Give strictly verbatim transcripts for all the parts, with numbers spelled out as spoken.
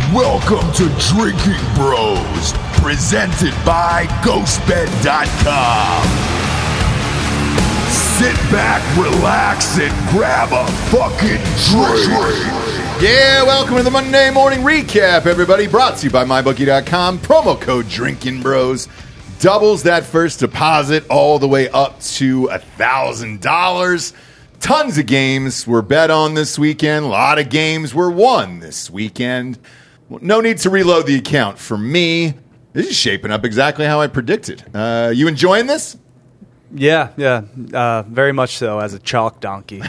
Welcome to Drinking Bros, presented by Ghost Bed dot com. Sit back, relax, and grab a fucking drink. Yeah, welcome to the Monday Morning Recap, everybody. Brought to you by My Bookie dot com. Promo code Drinking Bros doubles that first deposit all the way up to one thousand dollars. Tons of games were bet on this weekend. A lot of games were won this weekend. No need to reload the account. For me, this is shaping up exactly how I predicted. Uh, you enjoying this? Yeah, yeah, uh, very much so, as a chalk donkey.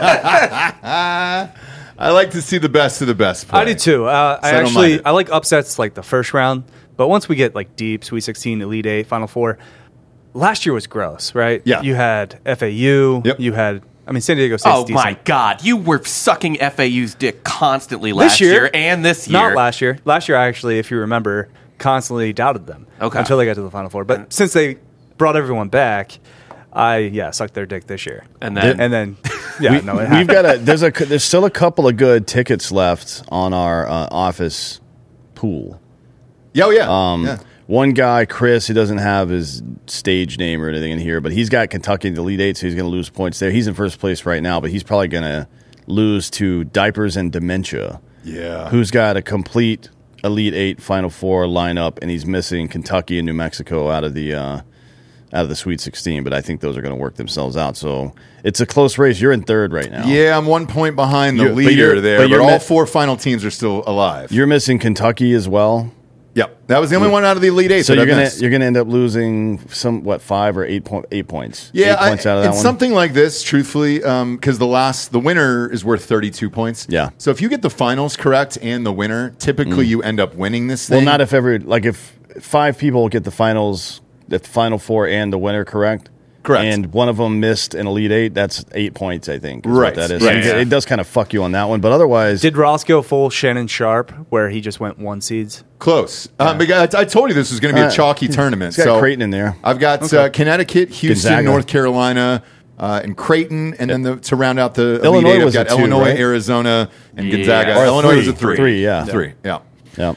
I like to see the best of the best play. I do too. Uh, I So I don't mind actually it. I like upsets like the first round, but once we get like deep, Sweet sixteen, Elite Eight, Final Four, last year was gross, right? Yeah. You had F A U. Yep. You had, I mean, San Diego State's Oh decent. my God! You were sucking F A U's dick constantly last This year, year and this year. Not last year. Last year, I actually, if you remember, constantly doubted them Okay. until they got to the Final Four. But since they brought everyone back, I yeah sucked their dick this year. And then- and then yeah, we, no, it we've happened. got a there's a there's still a couple of good tickets left on our uh, office pool. Yeah, oh, yeah. Um, yeah. One guy, Chris, he doesn't have his stage name or anything in here, but he's got Kentucky in the Elite Eight, so he's going to lose points there. He's in first place right now, but he's probably going to lose to Diapers and Dementia, Yeah. who's got a complete Elite Eight Final Four lineup, and he's missing Kentucky and New Mexico out of the uh, out of the Sweet sixteen. But I think those are going to work themselves out. So it's a close race. You're in third right now. Yeah, I'm one point behind the You- but leader you're- there, but but, you're all mi- four final teams are still alive. You're missing Kentucky as well. Yep, that was the only one out of the Elite Eight. So that you're I gonna missed. you're gonna end up losing some what five or eight point eight points. Yeah, eight points I, out of that it's one. something like this, truthfully, because the last the winner is worth thirty-two points. Yeah. So if you get the finals correct and the winner, typically you end up winning this thing. Well, not if every like if five people get the finals, the final four and the winner correct. Correct. And one of them missed an Elite Eight. That's eight points, I think. is Right, What that is. right. So it- Yeah. It does kind of fuck you on that one, but otherwise, Did Ross go full Shannon Sharp, where he just went one seeds? Close. Um, because I, I told you this was going to be Uh, a chalky tournament. it's got so Creighton in there. I've got uh, Connecticut, Houston, Gonzaga. North Carolina, uh, and Creighton, and then the, to round out the Illinois Elite Eight, I've was a got two, Illinois, right? Arizona, and Yeah. Gonzaga. Or a Illinois three. was a three. Three, yeah. Three, yeah. yeah.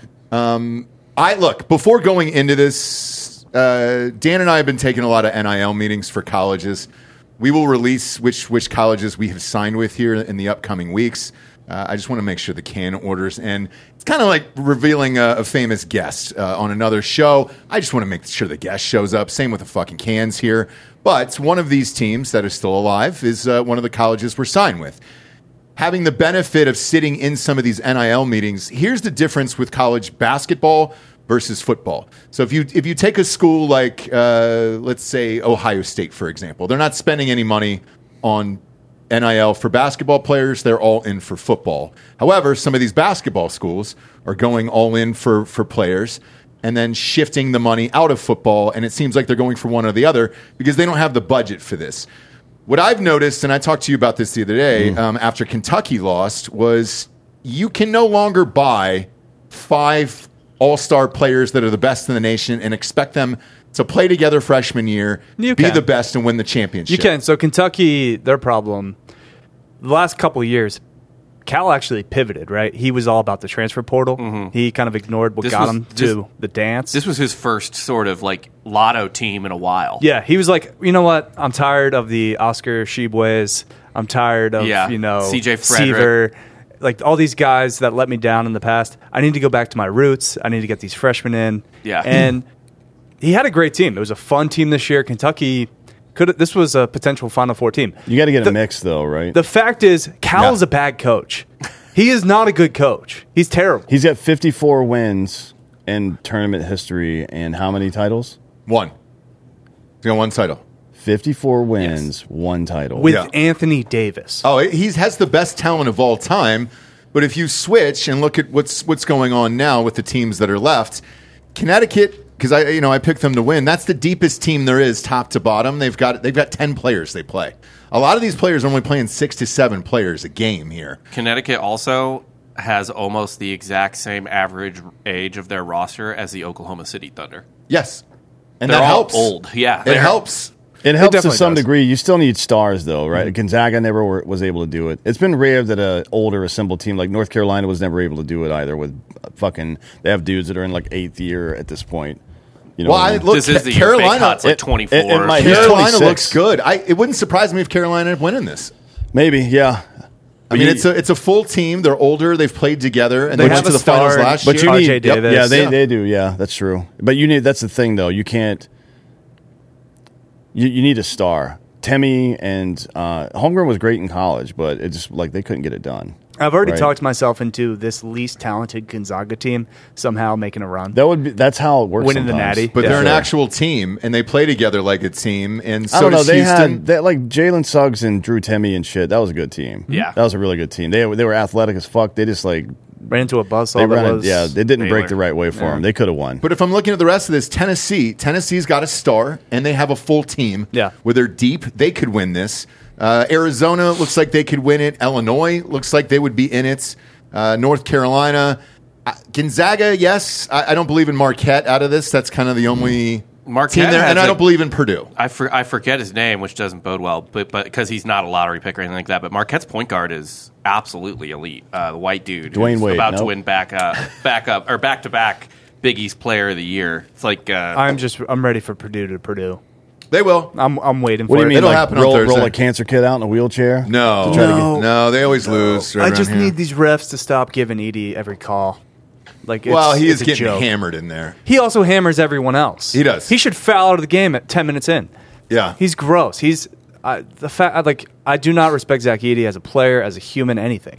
I look before going into this. Uh, Dan and I have been taking a lot of N I L meetings for colleges. We will release which which colleges we have signed with here in the upcoming weeks. Uh, I just want to make sure the can orders, and it's kind of like revealing a, a famous guest uh, on another show. I just want to make sure the guest shows up. Same with the fucking cans here. But one of these teams that is still alive is uh, one of the colleges we're signed with. Having the benefit of sitting in some of these N I L meetings, here's the difference with college basketball versus football. So if you if you take a school like, uh, let's say, Ohio State, for example, they're not spending any money on N I L for basketball players. They're all in for football. However, some of these basketball schools are going all in for, for players and then shifting the money out of football, and it seems like they're going for one or the other because they don't have the budget for this. What I've noticed, and I talked to you about this the other day, um, after Kentucky lost, was you can no longer buy five all-star players that are the best in the nation and expect them to play together freshman year, You be can. the best, and win the championship. You can. So Kentucky, their problem, the last couple of years, Cal actually pivoted, right? He was all about the transfer portal. He kind of ignored what This got was- him this- to the dance. This was his first sort of like lotto team in a while. yeah, he was like, you know what? I'm tired of the Oscar Shibwes. I'm tired of, Yeah. you know, C J Seaver. Frederick. Like all these guys that let me down in the past. I need to go back to my roots. I need to get these freshmen in. Yeah. And he had a great team. It was a fun team this year. Kentucky could this was a potential Final Four team. You got to get The- a mix, though, right? The fact is, Cal is Yeah. a bad coach. He is not a good coach. He's terrible. He's got fifty-four wins in tournament history, and how many titles? One. He's got one title. fifty-four wins, one title. With Yeah. Anthony Davis. Oh, he has the best talent of all time. But if you switch and look at what's what's going on now with the teams that are left, Connecticut, because I you know I picked them to win. That's the deepest team there is, top to bottom. They've got they've got ten players they play. A lot of these players are only playing six to seven players a game here. Connecticut also has almost the exact same average age of their roster as the Oklahoma City Thunder. Yes, and They're that all helps. old. Yeah, It they're- helps. It helps to definitely some does. degree. You still need stars, though, right? Mm-hmm. Gonzaga never were, was able to do it. It's been rare that a older assembled team like North Carolina was never able to do it either. With fucking, they have dudes that are in like eighth year at this point. You know, Well, what I mean? look. This is the Carolina. year Baycott's like It- twenty-four. it- it might- Carolina he's looks twenty-six. good. I it wouldn't surprise me if Carolina ended up winning this. maybe, yeah. I mean, you- it's a it's a full team. They're older. They've played together, and they, They went have to a the finals star, last But year. you R need, J yep, Davis. yeah, they Yeah. they do, yeah, that's true. But you need that's the thing though. You can't. You you need a star. Temmie and uh, Holmgren was great in college, but it just like they couldn't get it done. I've already Right. talked myself into this least talented Gonzaga team somehow making a run. That would be that's how it works. Winning the sometimes. Natty. But Yeah. they're an Sure. actual team, and they play together like a team. And so I don't know. does They Houston. had that like Jalen Suggs and Drew Temmie and shit. That was a good team. Yeah. that was a really good team. They they were athletic as fuck. They just like Ran into a buzzsaw they that ran. was It, yeah, they didn't break Baylor. the right way for them. They could have won. But if I'm looking at the rest of this, Tennessee, Tennessee's got a star, and they have a full team. Yeah. where they're deep, they could win this. Uh, Arizona looks like they could win it. Illinois looks like they would be in it. Uh, North Carolina, uh, Gonzaga, yes. I, I don't believe in Marquette out of this. That's kind of the only Marquette team there, has and I a- don't believe in Purdue. I, for, I forget his name, which doesn't bode well, but but because he's not a lottery pick or anything like that. But Marquette's point guard is absolutely elite. Uh, the white dude, Dwayne who's Wade, about to nope. win back uh, back up or back to back Big East Player of the Year. It's like uh, I'm just I'm ready for Purdue to Purdue. They will. I'm I'm waiting What for do you it. mean? It'll Like happen on roll, Thursday. roll a cancer kid out in a wheelchair? No, To try to No. no, they always lose. right I around just here. need these refs to stop giving Edie every call. Like, it's, Well, he it's is a getting joke. hammered in there. He also hammers everyone else. He does. He should foul out of the game at ten minutes in. Yeah, He's gross. He's uh, the fact. Like, I do not respect Zach Edey as a player, as a human, anything.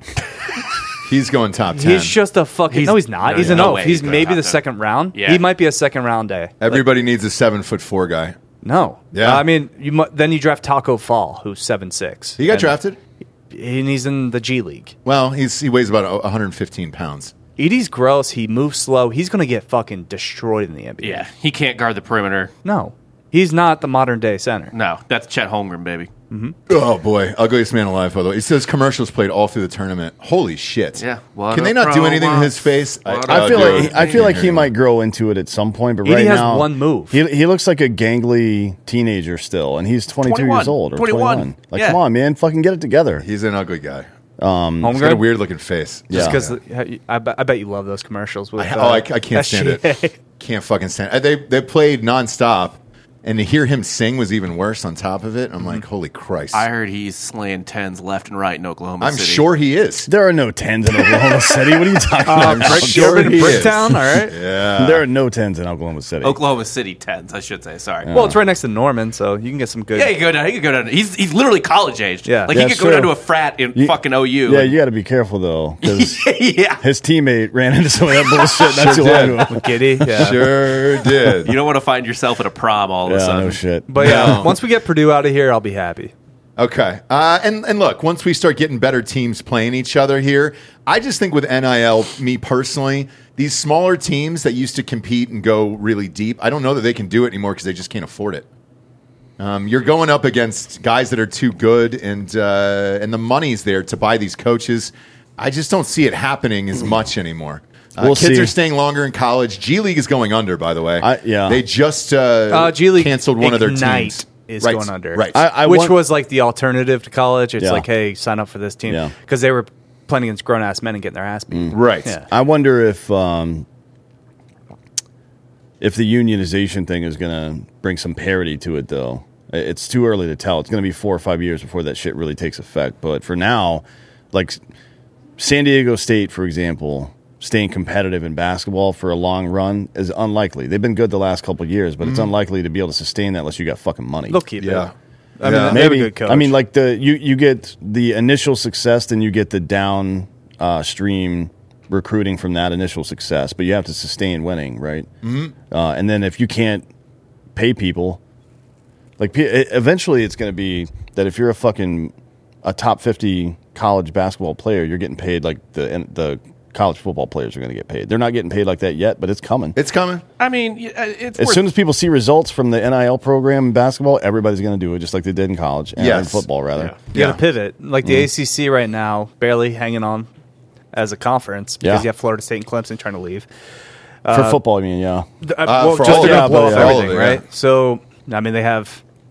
he's going top ten. He's just a fucking. He's- no, he's not. no, he's no an oaf. way He's he's going maybe top the ten. second round. Yeah. He might be a second round day. Everybody needs a seven foot four guy. No. Yeah. Uh, I mean, you mu- then you draft Taco Fall, who's seven six. He got drafted. and he's in the G League. Well, he's he weighs about one hundred fifteen pounds. Edie's gross. He moves slow. He's going to get fucking destroyed in the N B A. yeah, he can't guard the perimeter. No, he's not the modern day center. No, that's Chet Holmgren, baby. Oh boy, ugliest man alive. By the way, he says commercials played all through the tournament. Holy shit! Yeah, what can they a not do pro anything to wants. his face? What I oh, feel dude. like he, I feel like he might grow into it at some point, but Edey right has now one move. He he looks like a gangly teenager still, and he's twenty-two twenty-one. years old or twenty-one. twenty-one. Like, Yeah. come on, man, fucking get it together. He's an ugly guy. Holmgren? He's got a weird looking face. Just Yeah. because I, bet- I bet you love those commercials. With, I, uh, oh, I, I can't stand S G A. it. Can't fucking stand it. They they played nonstop, and to hear him sing was even worse. On top of it, I'm like, holy Christ! I heard he's slaying tens left and right in Oklahoma I'm City. sure he is. There are no tens in Oklahoma City. What are you talking Uh, about? Brick, sure you ever been he to is. Bricktown? All right. Yeah. There are no tens in Oklahoma City. Oklahoma City tens, I should say. Sorry. Well, it's right next to Norman, so you can get some good. Yeah, he could go down. He could go down. He's he's literally college aged. Yeah. like Yeah, he could it's go down true. to a frat in You- fucking O U. Yeah, you got to be careful though, because yeah. his teammate ran into some of that bullshit not Sure too long did. ago. with Giddy. Yeah. Sure did. You don't want to find yourself at a prom all of a Yeah, sudden. no shit. But yeah, No. once we get Purdue out of here, I'll be happy. Okay. Uh, and, and look, once we start getting better teams playing each other here, I just think with N I L, me personally, these smaller teams that used to compete and go really deep, I don't know that they can do it anymore because they just can't afford it. Um, you're going up against guys that are too good, and uh, and the money's there to buy these coaches. I just don't see it happening as much anymore. Uh, We'll kids see. are staying longer in college. G League is going under, by the way. I- yeah. They just uh, Uh, G League canceled one of their Ignite teams. is Right. going under. Right. I- I Which want- was like the alternative to college. It's Yeah. like, hey, sign up for this team Yeah. because they were playing against grown ass men and getting their ass beat. right. Yeah. I wonder if um, if the unionization thing is going to bring some parity to it, though. It's too early to tell. It's going to be four or five years before that shit really takes effect. But for now, like San Diego State, for example, staying competitive in basketball for a long run is unlikely. They've been good the last couple of years, but it's unlikely to be able to sustain that unless you got fucking money. They'll keep Yeah. it. I mean, Yeah. they have a Maybe. good coach. I mean, like the you you get the initial success, then you get the down uh, stream recruiting from that initial success, but you have to sustain winning, right? Mm-hmm. Uh, and then if you can't pay people, like pe- eventually it's going to be that if you're a fucking a top fifty college basketball player, you're getting paid like the the college football players are going to get paid. They're not getting paid like that yet, but it's coming. It's coming. I mean, y- uh, it's As worth- soon as people see results from the N I L program in basketball, everybody's going to do it just like they did in college and in Yes. football, rather. Yeah. you got to pivot. Like the A C C right now, barely hanging on as a conference because Yeah. you have Florida State and Clemson trying to leave. For football, I mean, yeah. Uh, well, for just all they're of going it, to blow yeah, off for all of everything, it, right? yeah. So, I mean, they have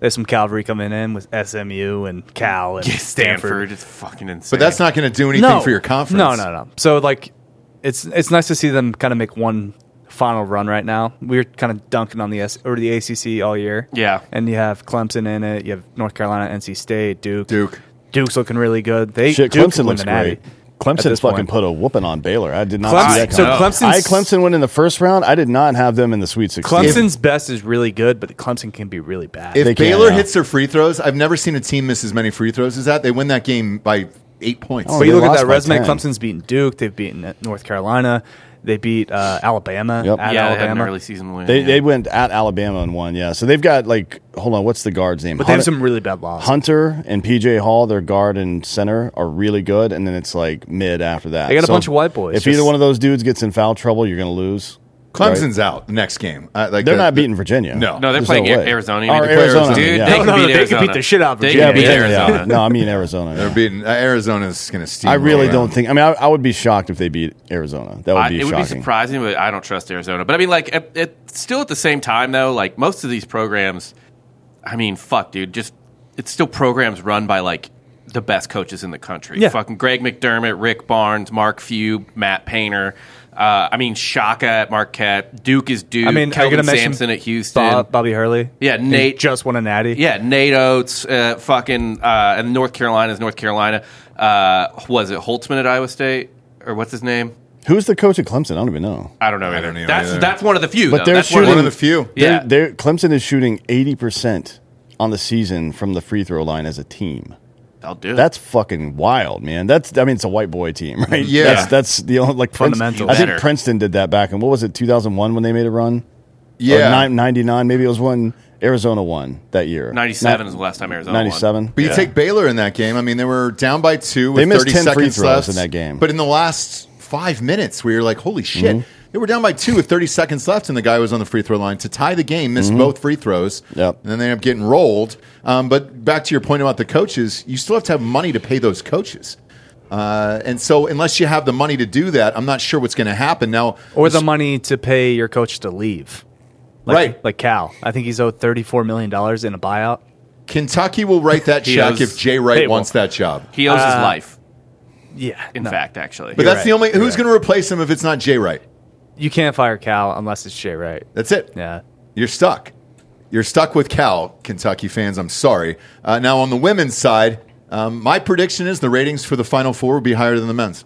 There's some cavalry coming in with S M U and Cal and Yeah, Stanford. Stanford is fucking insane. But that's not going to do anything for your conference. No, no, no. So like, it's it's nice to see them kind of make one final run right now. We're kind of dunking on the S or the A C C all year. Yeah. And you have Clemson in it. You have North Carolina, N C State, Duke. Duke. Duke's looking really good. They Shit, Duke Clemson could win looks the Natty great. at Clemson's this fucking point. put a whooping on Baylor. I did not Clemson- see that so coming. Clemson's- I had Clemson win in the first round. I did not have them in the Sweet sixteen. Clemson's best is really good, but Clemson can be really bad. If They can, Baylor yeah. hits their free throws, I've never seen a team miss as many free throws as that. They win that game by eight points. Oh, but you they look at lost that by resume. ten. Clemson's beaten Duke. They've beaten North Carolina. They beat uh, Alabama Yep. at yeah, they had an Alabama. early season win. They yeah. they went at Alabama and won. Yeah, so they've got like hold on, what's the guard's name? But they have Hunter- some really bad losses. Hunter and P J Hall, their guard and center, are really good, and then it's like mid after that. They got a So bunch of white boys. If Just- either one of those dudes gets in foul trouble, you're going to lose. Clemson's out the next game. Uh, like They're the- not the- beating Virginia. No. No, they're There's playing no way. Arizona. You Or mean to play Arizona, Dude, yeah. they No, can no, beat they could Arizona. beat the shit out of They Virginia. can Yeah, beat but then- Arizona. yeah. No, I mean Arizona. They're Yeah. beating uh, Arizona's going to steam. I really around. don't think. I mean, I, I would be shocked if they beat Arizona. That would I, be it would shocking. be surprising, but I don't trust Arizona. But I mean, like, it, it, still at the same time, though, like most of these programs, I mean, fuck, dude, just it's still programs run by like the best coaches in the country. Yeah. Fucking Greg McDermott, Rick Barnes, Mark Few, Matt Painter. Uh, I mean, Shaka at Marquette. Duke is Duke. I mean, are you Kelvin going to mention Sampson at Houston. Bob, Bobby Hurley? Yeah, He Nate- just won a natty. Yeah, Nate Oates, uh, fucking, uh, and North Carolina's North Carolina. Uh, was it Holtzman at Iowa State? Or what's his name? Who's the coach at Clemson? I don't even know. I don't know. I Either. don't know that's either. that's one of the few. But though. they're That's one of One shooting- of the few. Yeah. They're, they're, Clemson is shooting eighty percent on the season from the free throw line as a team. I'll do it. That's fucking wild, man. That's I mean, it's a white boy team, right? Yeah. that's, that's the only like Princeton. Fundamentals. I think Better. Princeton did that back in what was it, two thousand one when they made a run? Yeah. or ninety-nine maybe it was when Arizona won that year. ninety-seven Ni- is the last time Arizona won. ninety-seven. But you Yeah. take Baylor in that game. I mean, they were down by two with They missed thirty ten free seconds throws left in that game. But in the last five minutes, we were like, "Holy shit!" Mm-hmm. They were down by two with thirty seconds left, and the guy was on the free throw line to tie the game. Missed both free throws. Yep. And then they ended up getting rolled. Um, but back to your point about the coaches, you still have to have money to pay those coaches. Uh, and so, unless you have the money to do that, I'm not sure what's going to happen now. Or the money to pay your coach to leave. Like, Right. Like Cal. I think he's owed thirty-four million dollars in a buyout. Kentucky will write that He check owes- if Jay Wright Hey, well- wants that job. He owes his Uh, life. Yeah. In no. fact, actually. But You're that's the right. only You're who's right. going to replace him if it's not Jay Wright. You can't fire Cal unless it's Jay Wright. That's it. Yeah. You're stuck. You're stuck with Cal, Kentucky fans. I'm sorry. Uh, now, on the women's side, um, my prediction is the ratings for the Final Four will be higher than the men's.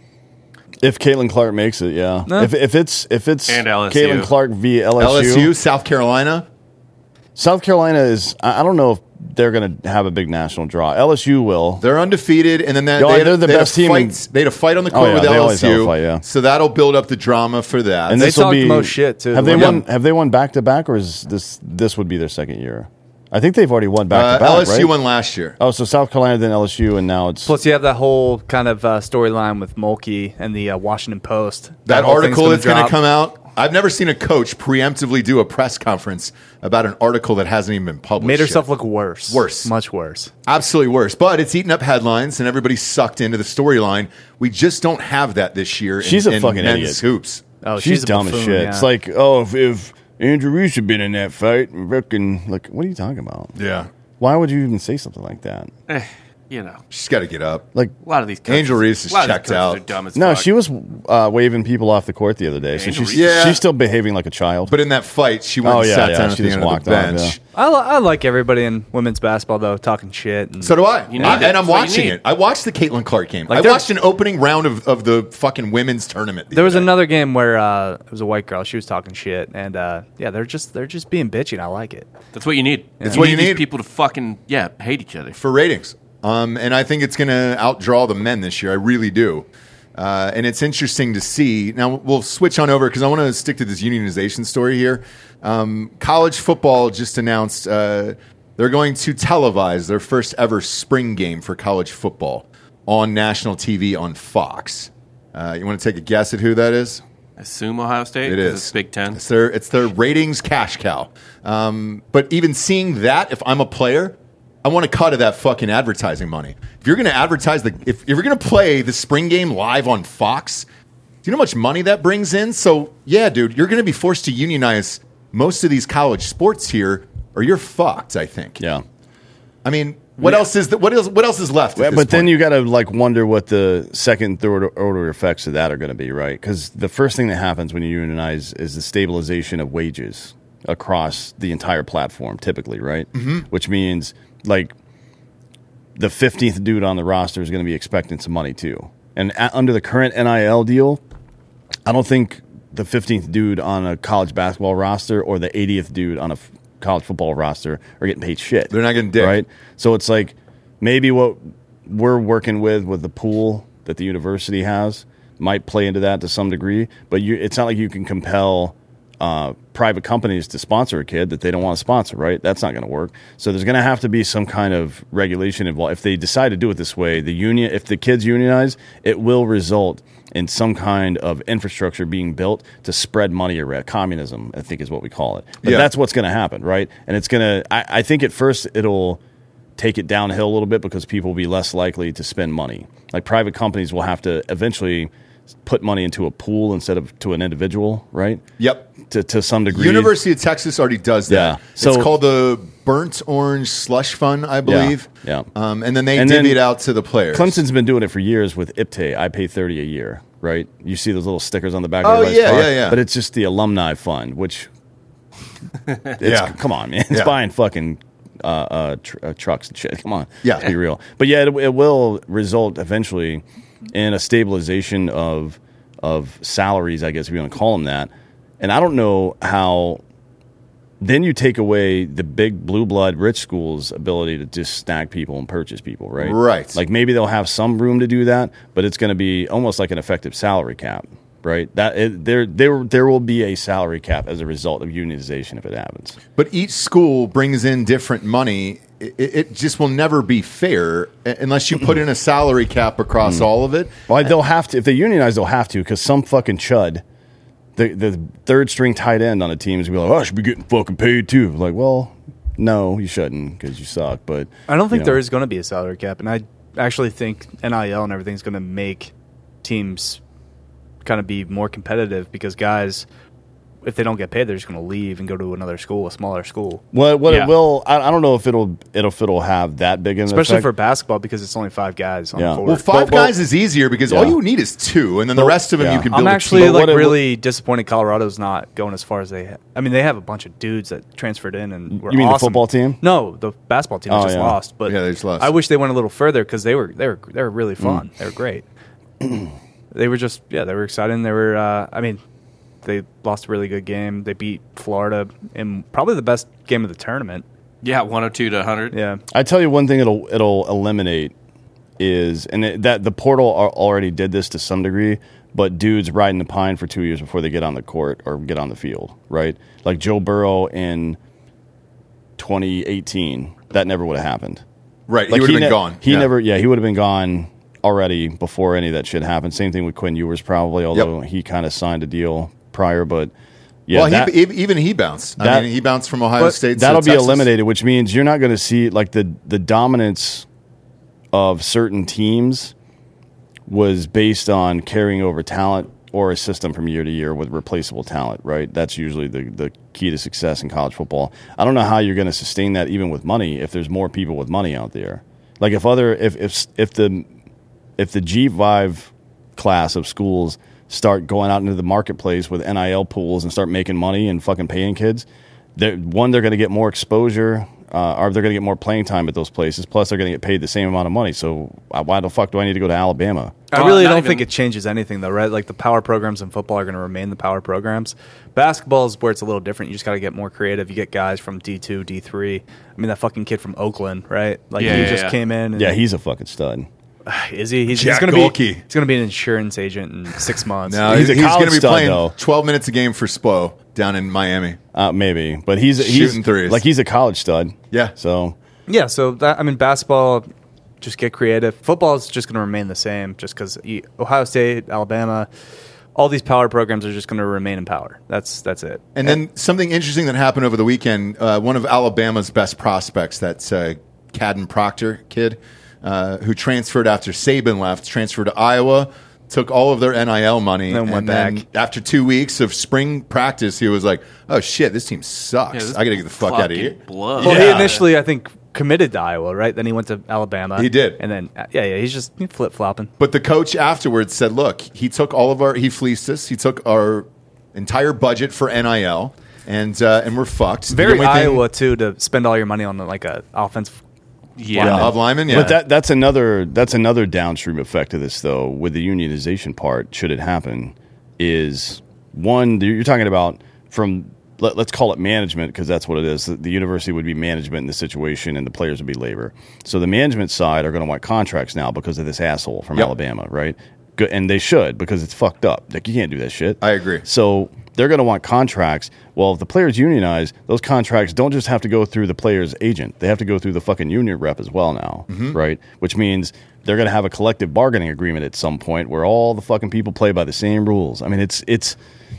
If Caitlin Clark makes it, yeah. No. If if it's if it's And L S U. Caitlin Clark via L S U, L S U, South Carolina. South Carolina is. I I don't know if they're going to have a big national draw. L S U will. They're undefeated, and then that, Yeah, they, had, they're the they had best a team in- fight, they had a fight on the Oh, court yeah, with they always have a L S U, fight, yeah. so that'll build up the drama for that. And They this will talked be the most shit, too. Have they Yeah. won? Have they won back to back, or is this this would be their second year? I think they've already won back uh, to back. L S U right? won last year. Oh, so South Carolina then L S U, and now it's Plus, you have that whole kind of uh, storyline with Mulkey and the uh, Washington Post. That, whole thing's article gonna that's going to drop. come out. I've never seen a coach preemptively do a press conference about an article that hasn't even been published. Made herself yet. look worse. Worse. Much worse. Absolutely worse. But it's eating up headlines, and everybody's sucked into the storyline. We just don't have that this year. In, She's a in fucking men's idiot. hoops. Oh, she's, she's, a dumb as buffoon, shit. yeah. It's like, oh, if, if Andrew Reese had been in that fight, fucking like, what are you talking about? Yeah, Why would you even say something like that? Eh, you know, she's got to get up. Like, a lot of these coaches, Angel Reese is a lot of these checked coaches out. Are dumb as no, fuck. she was uh, waving people off the court the other day, so Angel she's Reese. Yeah. she's still behaving like a child. But in that fight, she went Oh, and yeah, sat yeah, down at she the just end of the walked off, bench. yeah. I, li- I like everybody in women's basketball, though, talking shit. And So do I. You need I- it. and I'm That's what you watching need. it. I watched the Caitlin Clark game. Like I they're- watched an opening round of, of the fucking women's tournament. the there was other day. another game where uh, it was a white girl. She was talking shit, and uh, yeah, they're just they're just being bitchy, and I like it. That's what you need. That's what you these need. people to fucking yeah hate each other. for ratings. Um, and I think it's going to outdraw the men this year. I really do. Uh, and it's interesting to see. Now, we'll switch on over because I want to stick to this unionization story here. Um, college football just announced uh, they're going to televise their first ever spring game for college football on national T V on Fox. Uh, you want to take a guess at who that is? Assume Ohio State. It 'cause is It's Big Ten. It's their it's their ratings cash cow. Um, but even seeing that, if I'm a player, I want a cut of that fucking advertising money. If you're going to advertise the, if, if you're going to play the spring game live on Fox, do you know how much money that brings in? So yeah, dude, you're going to be forced to unionize most of these college sports here or you're fucked. I think. Yeah. I mean, what Yeah. else is the, what else? What else is left? But At this then point? you got to like wonder what the second, third order effects of that are going to be, right? Because the first thing that happens when you unionize is the stabilization of wages across the entire platform, typically, right? Mm-hmm. Which means like the fifteenth dude on the roster is going to be expecting some money too. And a- under the current N I L deal, I don't think the fifteenth dude on a college basketball roster or the eightieth dude on a f- college football roster are getting paid shit. They're not getting dick. Right? So it's like maybe what we're working with with the pool that the university has might play into that to some degree, but you, it's not like you can compel uh, private companies to sponsor a kid that they don't want to sponsor, right? That's not going to work. So there's going to have to be some kind of regulation involved. If they decide to do it this way, the union, if the kids unionize, it will result in some kind of infrastructure being built to spread money around. Communism, I think, is what we call it. But Yeah. that's what's going to happen, right? And it's going to, I, I think at first it'll take it downhill a little bit because people will be less likely to spend money. Like private companies will have to eventually put money into a pool instead of to an individual, right? Yep. To, to some degree. University of Texas already does that. Yeah. So- it's called the Burnt Orange Slush Fund, I believe. Yeah. Um, and then they And divvy then it out to the players. Clemson's been doing it for years with I P T A. I pay thirty a year, right? You see those little stickers on the back of Oh, everybody's yeah, car, yeah, yeah. But it's just the alumni fund, which it's, Yeah. come on, man. It's Yeah. buying fucking uh, uh, tr- uh, trucks and shit. Come on. Yeah. Let's be real. But yeah, it, it will result eventually in a stabilization of of salaries, I guess if you want to call them that. And I don't know how then you take away the big blue blood rich schools' ability to just snag people and purchase people, right? Right. Like maybe they'll have some room to do that, but it's going to be almost like an effective salary cap, right? That it, there there there will be a salary cap as a result of unionization if it happens. But each school brings in different money. It, it just will never be fair unless you put in a salary cap across all of it. Well, they'll have to if they unionize, they'll have to because some fucking chud. The the third string tight end on a team is going to be like, oh, I should be getting fucking paid too. Like, well, no, you shouldn't because you suck. But I don't think you know. there is going to be a salary cap, and I actually think N I L and everything's going to make teams kind of be more competitive because guys, if they don't get paid, they're just going to leave and go to another school, a smaller school. Well, what Yeah. it will, I, I don't know if it'll, it'll, if it'll have that big an Especially effect. for basketball because it's only five guys on Yeah. the court. Well, five Well, well- guys is easier because Yeah. all you need is two, and then the Well, rest of them yeah. you can build I'm a actually team. But like what it- really disappointed Colorado's not going as far as they. Ha- I mean, they have a bunch of dudes that transferred in and were You mean the awesome. football team? No, the basketball team Oh, just yeah. lost. But Yeah, they just lost. I wish they went a little further because they were they were they were really Mm. fun. They were great. They were just yeah, they were exciting. They were. Uh, I mean, they lost a really good game. They beat Florida in probably the best game of the tournament. Yeah, one oh two to one hundred. Yeah, I tell you one thing it'll it'll eliminate is, and it, that the portal al- already did this to some degree, but dudes riding the pine for two years before they get on the court or get on the field, right? Like Joe Burrow in twenty eighteen, that never would have happened. Right, Like he would have been ne- gone. He Yeah. never, yeah, he would have been gone already before any of that shit happened. Same thing with Quinn Ewers probably, although he kind of signed a deal prior, but yeah, well, that- he, e- even he bounced. I that- mean, he bounced from Ohio But State. to that'll be Texas. eliminated, which means you're not going to see like the the dominance of certain teams was based on carrying over talent or a system from year to year with replaceable talent, right? That's usually the, the key to success in college football. I don't know how you're going to sustain that even with money if there's more people with money out there. Like if other if if if the if the G five class of schools start going out into the marketplace with N I L pools and start making money and fucking paying kids, they're, one, they're going to get more exposure, uh, or they're going to get more playing time at those places. Plus, they're going to get paid the same amount of money. So uh, why the fuck do I need to go to Alabama? I Well, really not don't even- think it changes anything though, right? Like the power programs in football are going to remain the power programs. Basketball is where it's a little different. You just got to get more creative. You get guys from D two, D three. I mean, that fucking kid from Oakland, right? Like Yeah, he yeah, just yeah. came in. And Yeah, he's a fucking stud. is he? He's, Jack he's going to Golke. be. He's going to be an insurance agent in six months. No, He's he's, a he's college going to be stud, playing though. twelve minutes a game for Spo down in Miami. Uh, maybe, but he's he's Shooting threes. like he's a college stud. Yeah. So Yeah, so that I mean, basketball, just get creative. Football is just going to remain the same, just because Ohio State, Alabama, all these power programs are just going to remain in power. That's that's it. And then something interesting that happened over the weekend. Uh, one of Alabama's best prospects, that's uh, Caden Proctor kid, uh, who transferred after Saban left, transferred to Iowa took all of their N I L money, Then and went then back. after two weeks of spring practice, he was like, "Oh shit, this team sucks. Yeah, this I got to get the fuck out of fucking here." blows. Well, Yeah. he initially, I think, committed to Iowa, right? Then he went to Alabama. He did. And then, uh, yeah, yeah, he's just flip flopping. But the coach afterwards said, "Look, he took all of our, he fleeced us. He took our entire budget for N I L, and uh, and we're fucked." The Very only thing- Iowa too to spend all your money on like a offensive. Yeah. Yeah, of linemen, yeah. But that that's another that's another downstream effect of this, though, with the unionization part. Should it happen, is one you're talking about from let, let's call it management, because that's what it is. The, the university would be management in the situation, and the players would be labor. So the management side are going to want contracts now because of this asshole from Yep. Alabama, right? Good, and they should, because it's fucked up. Like, you can't do that shit. I agree. So they're going to want contracts. Well, if the players unionize, those contracts don't just have to go through the player's agent. They have to go through the fucking union rep as well now, Mm-hmm. right? Which means they're going to have a collective bargaining agreement at some point where all the fucking people play by the same rules. I mean, it's it's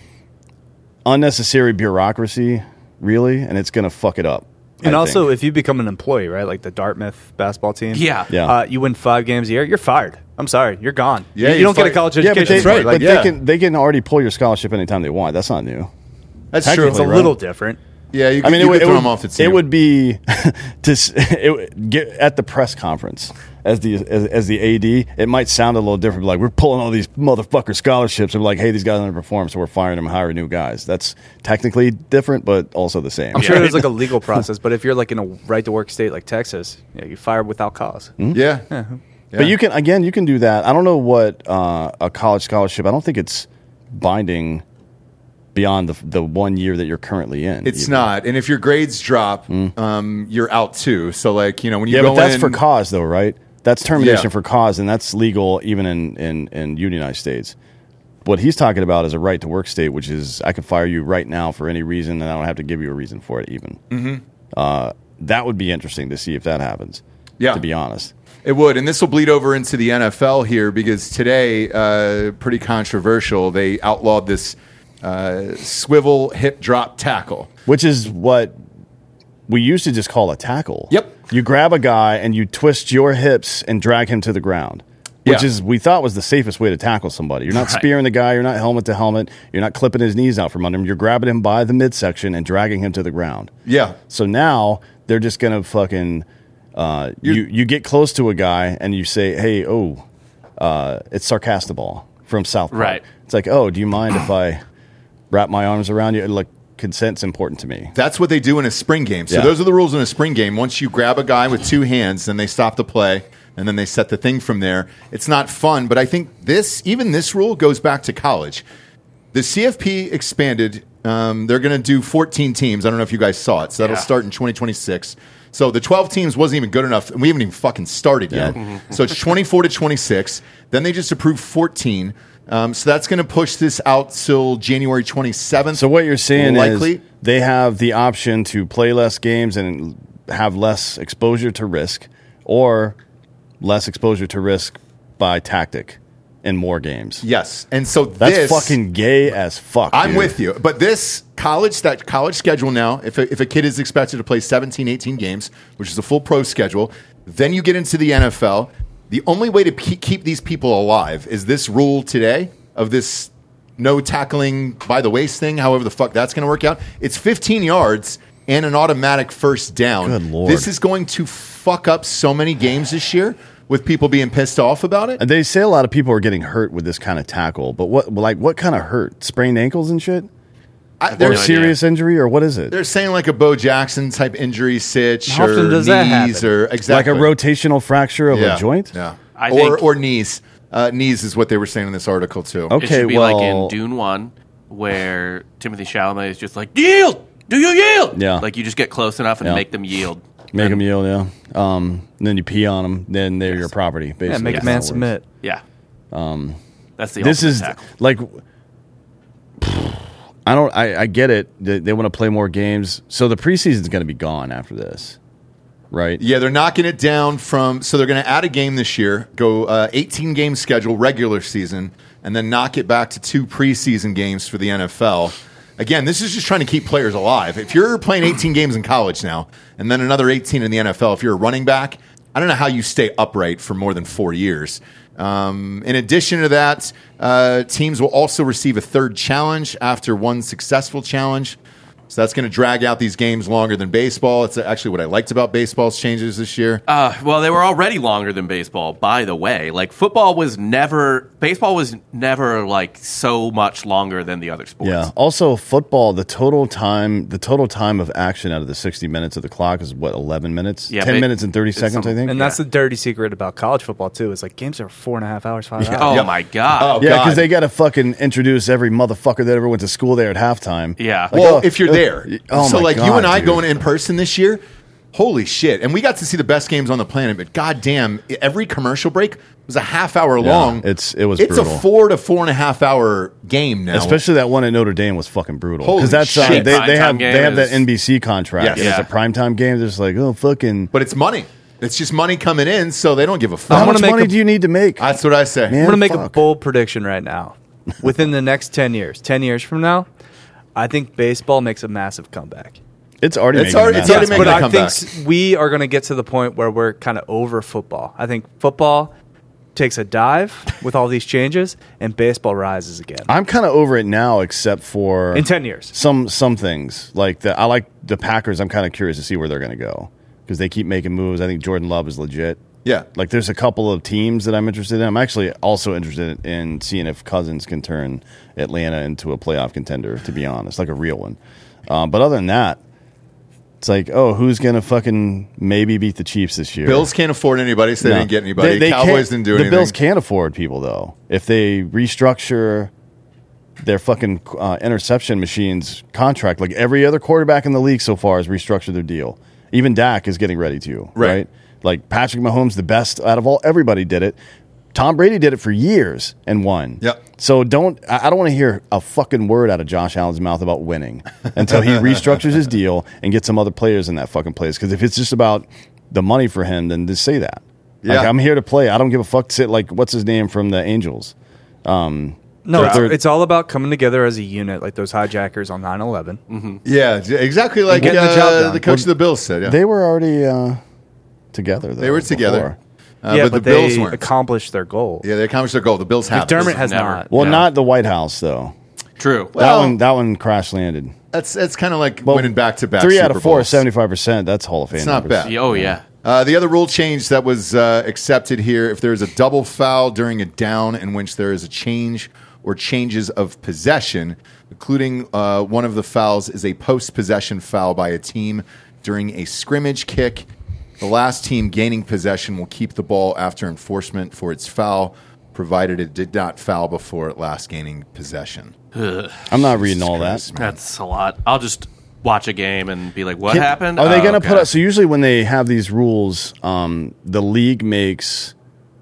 unnecessary bureaucracy, really, and it's going to fuck it up. And I also, think. if you become an employee, right, like the Dartmouth basketball team, Yeah. Yeah. uh, you win five games a year, you're fired. I'm sorry, you're gone. Yeah, you, you you're don't get a fired. college yeah, education. but, they, That's right. anymore. Like, but yeah. they can they can already pull your scholarship anytime they want. That's not new. That's true. it's a right. little different. Yeah, you I could, mean, you it, would- could it throw would, them off the team. it would be to s- it, would get at the press conference as the as, as the A D. It might sound a little different, like we're pulling all these motherfucker scholarships. And we're like, hey, these guys underperform, so we're firing them and hiring new guys. That's technically different, but also the same. I'm sure Yeah. there's like a legal process, but if you're like in a right to work state like Texas, yeah, you fired without cause. Yeah. Yeah. But you can again, you can do that. I don't know what uh, a college scholarship. I don't think it's binding beyond the the one year that you're currently in. It's even. not. And if your grades drop, um, you're out too. So, like, you know, when you Yeah, go but that's in, for cause, though, right? That's termination Yeah. for cause, and that's legal even in, in, in unionized states. What he's talking about is a right to work state, which is I could fire you right now for any reason, and I don't have to give you a reason for it even. Mm-hmm. Uh, that would be interesting to see if that happens, Yeah. to be honest. It would, and this will bleed over into the N F L here because today, uh, pretty controversial. They outlawed this uh, swivel hip drop tackle. Which is what we used to just call a tackle. Yep. You grab a guy and you twist your hips and drag him to the ground, which Yeah. is we thought was the safest way to tackle somebody. You're not Right. spearing the guy. You're not helmet to helmet. You're not clipping his knees out from under him. You're grabbing him by the midsection and dragging him to the ground. Yeah, So now they're just gonna fucking uh, you you get close to a guy and you say, hey, oh, uh, it's Sarcastaball from South Park. Right. It's like, oh, do you mind if I wrap my arms around you? Like, consent's important to me. that's what they do in a spring game. So Yeah. those are the rules in a spring game. Once you grab a guy with two hands, then they stop the play, and then they set the thing from there. It's not fun, but I think this, even this rule, goes back to college. The C F P expanded. Um, they're going to do fourteen teams. I don't know if you guys saw it. So that'll Yeah. start in twenty twenty-six. So the twelve teams wasn't even good enough, and we haven't even fucking started yet. So it's twenty-four to twenty-six. Then they just approved fourteen. Um, so that's going to push this out till January twenty-seventh. So what you're saying likely. is they have the option to play less games and have less exposure to risk, or less exposure to risk by tactic in more games. Yes, and so That's this, fucking gay as fuck. I'm dude. with you. But this college, that college schedule now, if a, if a kid is expected to play seventeen, eighteen games, which is a full pro schedule, then you get into the N F L. The only way to pe- keep these people alive is this rule today of this no tackling by the waist thing, however the fuck that's going to work out. It's fifteen yards and an automatic first down. Good Lord. This is going to fuck up so many games this year with people being pissed off about it. And they say a lot of people are getting hurt with this kind of tackle, but what like what kind of hurt? Sprained ankles and shit? I, Or there's no idea. serious injury, or what is it? They're saying like a Bo Jackson type injury sitch How or often does that knees happen? or Like exactly a rotational fracture of yeah. a joint? Yeah. I or think- or knees. Uh, knees is what they were saying in this article too. Okay. It should be well, like in Dune One, where Timothy Chalamet is just like, yield! Do you yield? Yeah. Like you just get close enough and Yeah. make them yield. Make them yield, yeah. Um, and then you pee on them, then they're your property, basically. Yeah, make Yes. a man submit. Yeah. Um, That's the This ultimate is tackle. like, I don't, I, I get it. They, they want to play more games. So the preseason's going to be gone after this, right? Yeah, they're knocking it down from. So they're going to add a game this year, go uh, eighteen game schedule regular season, and then knock it back to two preseason games for the N F L. Again, this is just trying to keep players alive. If you're playing eighteen games in college now, and then another eighteen in the N F L, if you're a running back, I don't know how you stay upright for more than four years. Um, in addition to that, uh, teams will also receive a third challenge after one successful challenge. So that's going to drag out these games longer than baseball. It's actually what I liked about baseball's changes this year. Uh, well, they were already longer than baseball, by the way. Like, football was never, baseball was never, like, so much longer than the other sports. Yeah. Also, football, the total time, the total time of action out of the sixty minutes of the clock is, what, eleven minutes? Yeah, ten but minutes and thirty seconds, some- I think? And Yeah. that's the dirty secret about college football, too. It's like games are four and a half hours, five Yeah. hours. Oh, Yep. my God. Oh, yeah, God. because they got to fucking introduce every motherfucker that ever went to school there at halftime. Yeah. Like, Well, oh, if you're uh, there. oh so, my like, you God, and I dude. going in person this year, holy shit. And we got to see the best games on the planet, but goddamn, every commercial break was a half hour Yeah, long. it's- it was It's brutal. a four to four and a half hour game now. Especially that one at Notre Dame was fucking brutal. Holy Because that's uh, shit. they, Primetime they have game they have that is- N B C contract. Yes. And it's Yeah. a primetime game. They're just like, oh, fucking. But it's money. It's just money coming in, so they don't give a How fuck. I'm much gonna make money a- do you need to make? That's what I say. Man. I'm going to make a fuck. bold prediction right now. Within the next ten years, ten years from now, I think baseball makes a massive comeback. It's already It's making already- a it's mess. already making but a I comeback. think s- we are going to get to the point where we're kind of over football. I think football takes a dive with all these changes, and baseball rises again I'm kind of over it now, except for in ten years. some some things like the I like the Packers. I'm kind of curious to see where they're going to go because they keep making moves. I think Jordan Love is legit. Yeah. Like there's a couple of teams that I'm interested in. I'm actually also interested in seeing if Cousins can turn Atlanta into a playoff contender. To be honest, like a real one. Um, but other than that, it's like, oh, who's going to fucking maybe beat the Chiefs this year? Bills can't afford anybody, so they No. didn't get anybody. They- they Cowboys can't- didn't do the anything. Bills can't afford people though. If they restructure their fucking uh, interception machines contract, like every other quarterback in the league so far has restructured their deal. Even Dak is getting ready to, Right. right? Like Patrick Mahomes, the best out of all. Everybody did it. Tom Brady did it for years and won. Yep. So don't I I don't want to hear a fucking word out of Josh Allen's mouth about winning until he restructures his deal and gets some other players in that fucking place. Because if it's just about the money for him, then just say that. Like, Yeah. I'm here to play. I don't give a fuck. Sit like what's his name from the Angels? Um, No, So it's, they're- it's all about coming together as a unit, like those hijackers on nine eleven. Mm-hmm. Yeah, j- exactly like getting the job uh, done. the coach of the Bills said. Yeah. They were already uh, together. Though, They were together. before. Uh, yeah, but, but, the Bills they weren't. accomplished their goal. Yeah, they accomplished their goal. The Bills have. McDermott has Never. not. Well, No. not the White House though. True. Well, that one, that one crash landed. That's that's kind of like Well, winning back to back. Three out of four, seventy-five percent. That's Hall of Fame. It's not numbers. bad. Yeah, oh, yeah. Uh, the other rule change that was uh, accepted here: if there is a double foul during a down in which there is a change or changes of possession, including uh, one of the fouls is a post-possession foul by a team during a scrimmage kick. The last team gaining possession will keep the ball after enforcement for its foul, provided it did not foul before last gaining possession. I'm not reading all that. Christ, man. That's a lot. I'll just watch a game and be like, what Can- happened? Are they Oh, going to okay. put up? So usually when they have these rules, um, the league makes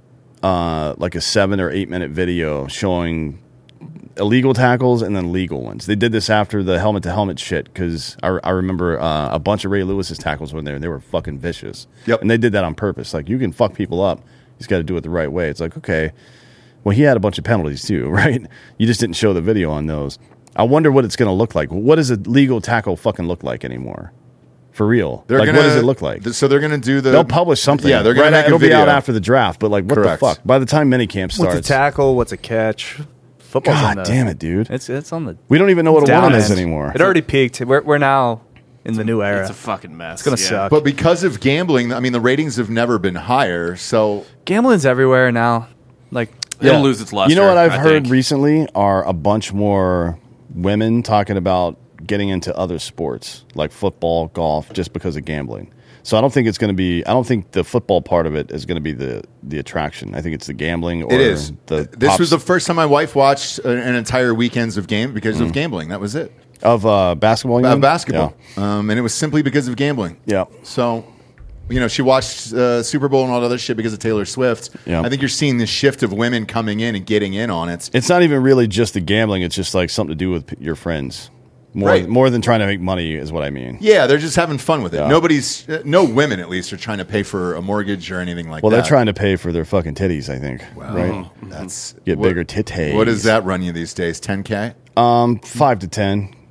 uh, like a seven or eight minute video showing illegal tackles and then legal ones. They did this after the helmet to helmet shit because I, I remember uh, a bunch of Ray Lewis's tackles when they they were fucking vicious. Yep. And they did that on purpose. Like you can fuck people up, you just got to do it the right way. It's like okay, well he had a bunch of penalties too, right? You just didn't show the video on those. I wonder what it's going to look like. What does a legal tackle fucking look like anymore? For real, They're like gonna, what does it look like? th- So they're going to do the. They'll publish something. Yeah, they're going right, to make it'll a video. be out after the draft. But like, what Correct. the fuck? By the time minicamp What's starts, a tackle? What's a catch? Football's God on the, damn it, dude! It's it's on the We don't even know what a down one is end. anymore. It already peaked. We're we're now in the new era. It's a fucking mess. It's gonna yeah. suck. But because of gambling, I mean, the ratings have never been higher. So Gambling's everywhere now. Like It'll lose its luster. You know what I've I heard think. recently are a bunch more women talking about getting into other sports like football, golf, just because of gambling. So I don't think it's going to be. I don't think the football part of it is going to be the the attraction. I think it's the gambling. Or it is. The this pops was the first time my wife watched an, an entire weekends of game because Mm. of gambling. That was it. of uh, basketball. you Uh, mean? basketball, um, and it was simply because of gambling. Yeah. So, you know, she watched uh, Super Bowl and all that other shit because of Taylor Swift. Yeah. I think you're seeing this shift of women coming in and getting in on it. It's not even really just the gambling. It's just like something to do with p- your friends. More, Right. more than trying to make money is what I mean. Yeah, they're just having fun with it. Yeah. Nobody's, uh, no women at least, are trying to pay for a mortgage or anything like Well, that. they're trying to pay for their fucking titties, I think. Right? That's Get what- bigger titties. What does that run you these days? ten K? Um, five to ten,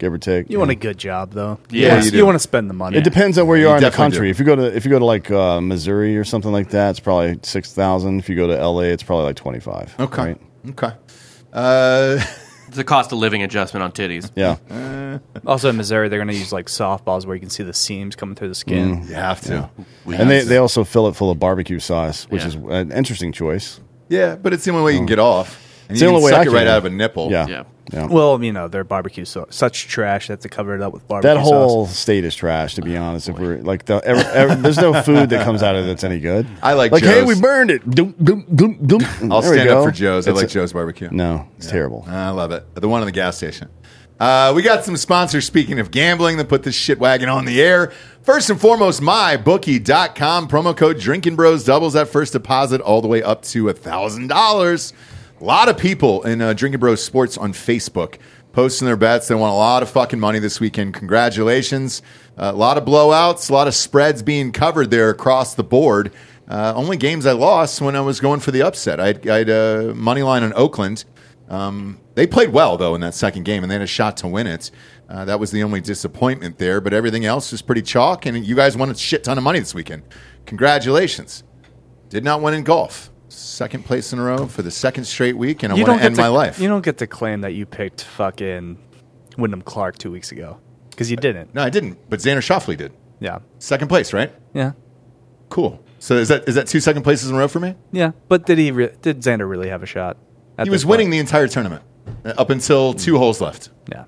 give or take. You want a good job, though. Yeah, you, you do. you want to spend the money. It depends on where you You are in the definitely country. do. If you go to if you go to like uh, Missouri or something like that, it's probably six thousand. If you go to L A, it's probably like twenty five. Okay. Right? Okay. Uh, It's a cost of living adjustment on titties. Yeah. Also in Missouri, they're going to use like softballs where you can see the seams coming through the skin. you have to. And they, they also fill it full of barbecue sauce, which Yeah. is an interesting choice. Yeah, but it's the only way you can get off. And It's you the can only way suck I it right can. out of a nipple. Yeah. Yeah. Yeah. Well, you know, their barbecue so such trash they have to cover it up with barbecue That whole sauce. state is trash, to be honest. If we're like, the, ever, ever, there's no food that comes out of it that's any good. I like like, hey, Joe's. we burned it. Doom, doom, doom, doom. I'll There we stand go. up for Joe's. I It's like a- Joe's barbecue. No, it's terrible. I love it. The one on the gas station. Uh, we got some sponsors, speaking of gambling, that put this shit wagon on the air. First and foremost, my bookie dot com. Promo code Drinking Bros doubles that first deposit all the way up to one thousand dollars. A lot of people in uh, Drinking Bros Sports on Facebook posting their bets. They want a lot of fucking money this weekend. Congratulations. Uh, a lot of blowouts, a lot of spreads being covered there across the board. Uh, only games I lost when I was going for the upset. I had, I had a money line on Oakland. Um, they played well, though, in that second game, and they had a shot to win it. Uh, that was the only disappointment there, but everything else was pretty chalk, and you guys won a shit ton of money this weekend. Congratulations. Did not win in golf. Second place in a row for the second straight week, and I You want don't to end get my to, life. You don't get to claim that you picked fucking Wyndham Clark two weeks ago because you didn't. No, I didn't, but Xander Schauffele did. Yeah, Second place, right? yeah, Cool. So is that is that two second places in a row for me? yeah. But did he? Re- did Xander really have a shot? at He this was winning point? the entire tournament uh, up until two holes left. Yeah.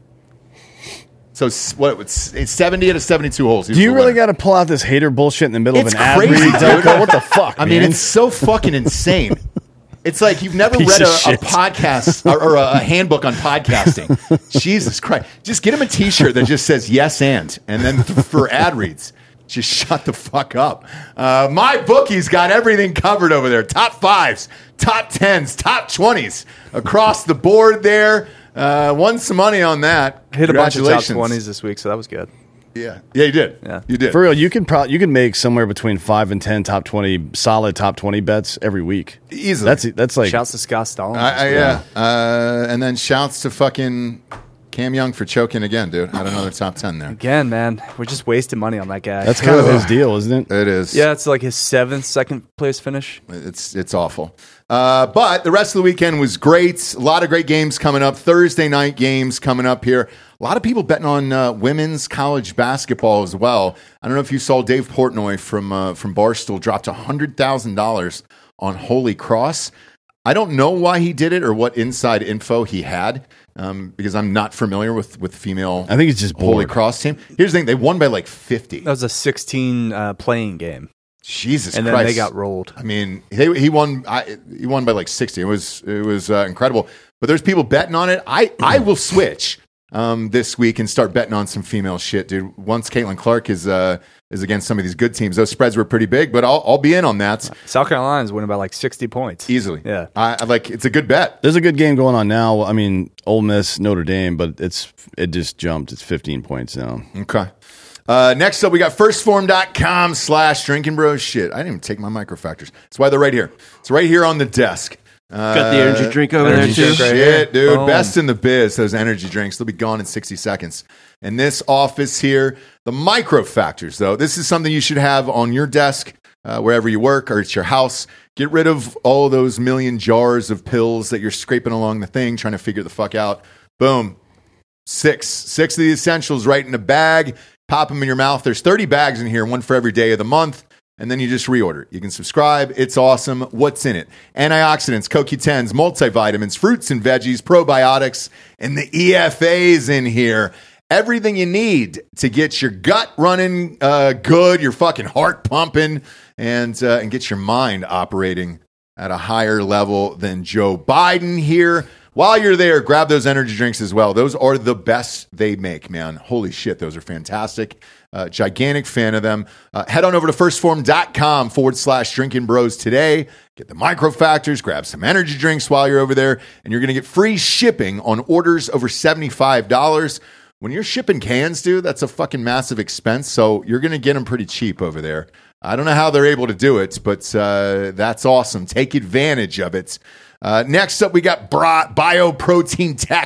So s- what? It's it's seventy out of seventy-two holes. He was Do you the really winner. got to pull out this hater bullshit in the middle It's of an ad crazy, read, dude. Delco? What the fuck, I mean, man? it's so fucking insane. It's like you've never Piece read of a, a shit. podcast or, or a, a handbook on podcasting. Jesus Christ. Just get him a t-shirt that just says yes and, and then th- for ad reads, just shut the fuck up. Uh, my bookie's got everything covered over there. Top fives, top tens, top twenties across the board there. Uh, won some money on that. Hit a bunch of top Congratulations. twenties this week, so that was good. Yeah. Yeah, you did. Yeah. You did. For real, you can pro- you can make somewhere between five and ten top twenty solid top twenty bets every week. Easily. That's that's like Shouts to Scott Stallings. I, I, yeah. Uh, and then shouts to fucking Cam Young for choking again, dude. Had another top ten there. Again, man, we're just wasting money on that guy. that's kind of his deal, isn't it? It is. yeah, it's like his seventh second place finish. It's it's awful. Uh, but the rest of the weekend was great. A lot of great games coming up. Thursday night games coming up here. A lot of people betting on uh, women's college basketball as well. I don't know if you saw Dave Portnoy from uh, from Barstool dropped one hundred thousand dollars on Holy Cross. I don't know why he did it or what inside info he had, um, because I'm not familiar with, with female I think he's just Holy bored. Cross team. Here's the thing. They won by like fifty. That was a sixteen uh, playing game, Jesus and Christ. then they got rolled. I mean, he, he won. I, he won by like sixty. It was it was uh, incredible. But there's people betting on it. I I will switch um, this week and start betting on some female shit, dude. Once Caitlin Clark is uh, is against some of these good teams, those spreads were pretty big. But I'll I'll be in on that South Carolina's winning by like sixty points easily. Yeah. I, I like it's a good bet. There's a good game going on now. I mean, Ole Miss, Notre Dame, but it's it just jumped. It's fifteen points now. Okay. Uh, next up, we got firstform.com slash drinking bros shit. I didn't even take my microfactors. That's why they're right here. It's right here on the desk. Uh, Got the energy drink over energy there, too. drink right Shit, here. dude. Boom. Best in the biz, those energy drinks. They'll be gone in sixty seconds. In this office here, the microfactors, though, this is something you should have on your desk, uh, wherever you work or at your house. Get rid of all those million jars of pills that you're scraping along the thing, trying to figure the fuck out. Boom. Six. Six of the essentials right in a bag. Pop them in your mouth. There's thirty bags in here, one for every day of the month. And then you just reorder. You can subscribe. It's awesome. What's in it? Antioxidants, C O Q tens, multivitamins, fruits and veggies, probiotics, and the E F As in here. Everything you need to get your gut running uh, good, your fucking heart pumping, and uh, and get your mind operating at a higher level than Joe Biden here. While you're there, grab those energy drinks as well. Those are the best they make, man. Holy shit, those are fantastic. Uh, gigantic fan of them. Uh, head on over to firstform.com forward slash drinking bros today. Get the microfactors, grab some energy drinks while you're over there, and you're going to get free shipping on orders over seventy-five dollars. When you're shipping cans, dude, that's a fucking massive expense, so you're going to get them pretty cheap over there. I don't know how they're able to do it, but uh, that's awesome. Take advantage of it. Uh, next up, we got Bra- Bioprotein Tech.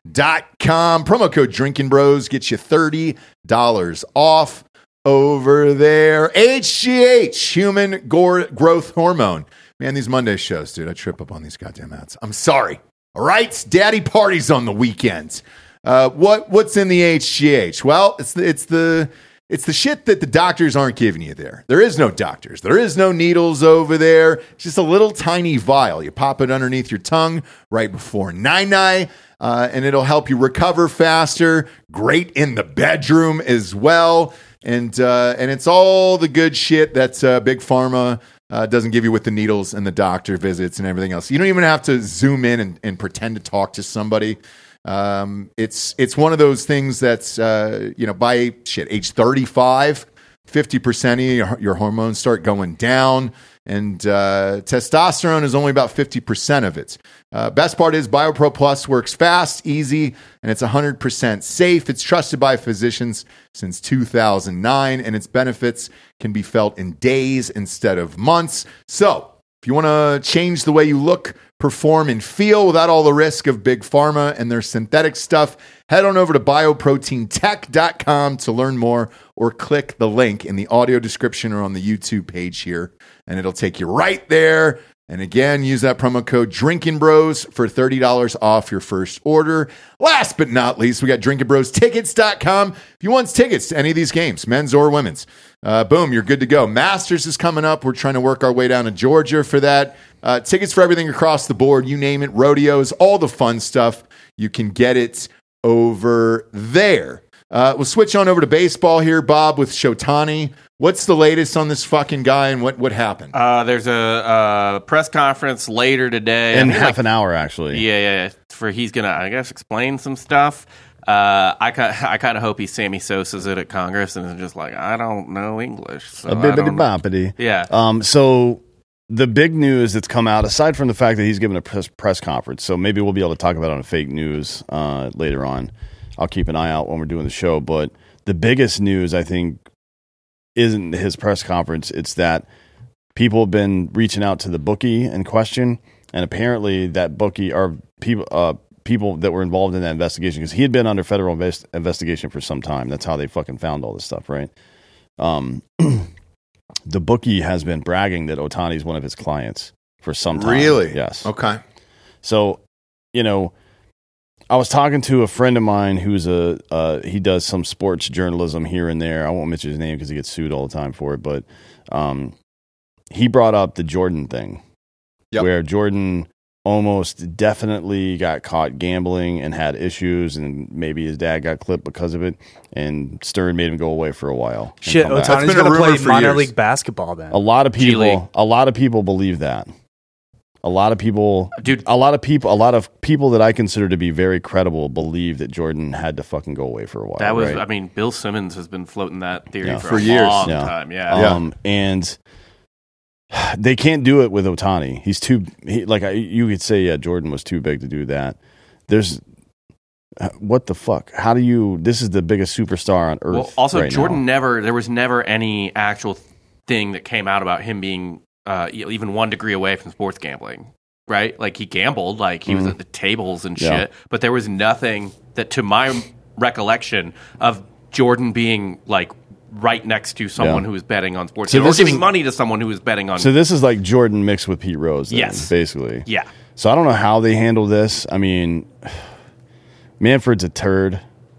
dot com. Promo code Drinking Bros gets you thirty dollars off over there. H G H, human gore growth hormone. Man, these Monday shows, dude, I trip up on these goddamn ads. I'm sorry. All right? Daddy parties on the weekends. Uh, what what's in the H G H? Well, it's the, it's the it's the shit that the doctors aren't giving you there. There is no doctors. There is no needles over there. It's just a little tiny vial. You pop it underneath your tongue right before nine-nine, uh, and it'll help you recover faster. Great in the bedroom as well. And uh, and it's all the good shit that uh, Big Pharma uh, doesn't give you with the needles and the doctor visits and everything else. You don't even have to zoom in and, and pretend to talk to somebody. Um, it's it's one of those things that's uh, you know, by shit age thirty-five, fifty percent of your, your hormones start going down, and uh, testosterone is only about fifty percent of it. Uh, best part is BioPro Plus works fast, easy, and it's one hundred percent safe. It's trusted by physicians since two thousand nine, and its benefits can be felt in days instead of months. So if you want to change the way you look, perform, and feel without all the risk of Big Pharma and their synthetic stuff, head on over to bioprotein tech dot com to learn more, or click the link in the audio description or on the YouTube page here, and it'll take you right there. And again, use that promo code Drinking Bros for thirty dollars off your first order. Last but not least, we got Drinking Bros Tickets dot com. If you want tickets to any of these games, men's or women's, uh, boom, you're good to go. Masters is coming up. We're trying to work our way down to Georgia for that. Uh, tickets for everything across the board, you name it, rodeos, all the fun stuff. You can get it over there. Uh, we'll switch on over to baseball here, Bob, with Shotani. What's the latest on this fucking guy, and what, what happened? Uh, there's a uh, press conference later today. In I mean, half like, an hour, actually. Yeah, yeah. For he's gonna, I guess, explain some stuff. Uh, I kind, I kind of hope he Sammy Sosa's it at Congress and is just like, I don't know English. So A I bibbidi don't know. boppity. Yeah. Um. So the big news that's come out, aside from the fact that he's given a press, press conference, so maybe we'll be able to talk about it on fake news uh, later on. I'll keep an eye out when we're doing the show. But the biggest news, I think, isn't his press conference. It's that people have been reaching out to the bookie in question, and apparently that bookie are people uh, people that were involved in that investigation, because he had been under federal invest- investigation for some time. That's how they fucking found all this stuff, right? Um, the bookie has been bragging that Ohtani is one of his clients for some time. Really? Yes. Okay. So, you know, I was talking to a friend of mine who's a uh, he does some sports journalism here and there. I won't mention his name because he gets sued all the time for it. But um, he brought up the Jordan thing, Yep. where Jordan almost definitely got caught gambling and had issues, and maybe his dad got clipped because of it. And Stern made him go away for a while. and Shit, come back. That's Otani's been a going to rumor play for minor years. league basketball then. A lot of G League. people, a lot of people believe that. A lot of people, Dude. a lot of people, a lot of people that I consider to be very credible believe that Jordan had to fucking go away for a while. That was, right? I mean, Bill Simmons has been floating that theory Yeah. for, For a years. long Yeah. time. Yeah. Yeah. Um, and they can't do it with Ohtani. He's too, he, like I, you could say, yeah, Jordan was too big to do that. There's, what the fuck? How do you, this is the biggest superstar on earth. Well, also, right Jordan now. never, there was never any actual thing that came out about him being uh, even one degree away from sports gambling, right? Like, he gambled, like, he was at the tables and Mm-hmm. Yeah. shit, but there was nothing that, to my recollection, of Jordan being, like, right next to someone Yeah. who was betting on sports So or this giving is- money to someone who was betting on. So this is like Jordan mixed with Pete Rose, then, Yes. basically. yeah. So I don't know how they handle this. I mean, Manfred's a turd,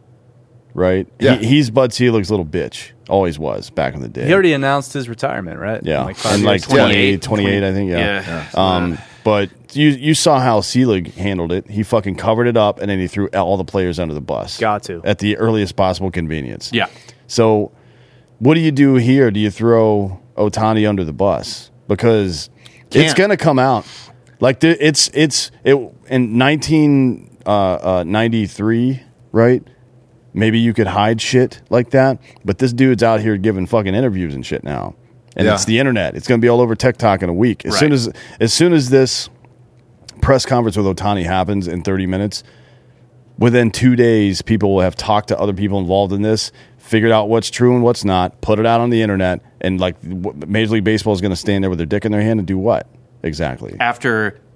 right? Yeah. He, he's Bud Selig's little bitch. Always was back in the day. He already announced his retirement, right? yeah, In like five and years. like twenty-eight. twenty-eight, twenty-eight, I think. Yeah. Yeah. Um, but you you saw how Selig handled it. He fucking covered it up, and then he threw all the players under the bus. Got to. At the earliest possible convenience. Yeah. So, what do you do here? Do you throw Ohtani under the bus? Because it's Can't. going to come out. Like the, it's it's it in nineteen ninety-three, right? Maybe you could hide shit like that, but this dude's out here giving fucking interviews and shit now, and Yeah. it's the internet. It's going to be all over TikTok in a week. As Right. soon as as soon as this press conference with Ohtani happens in thirty minutes, within two days, people will have talked to other people involved in this, figured out what's true and what's not, put it out on the internet, and like w- Major League Baseball is going to stand there with their dick in their hand and do what exactly? After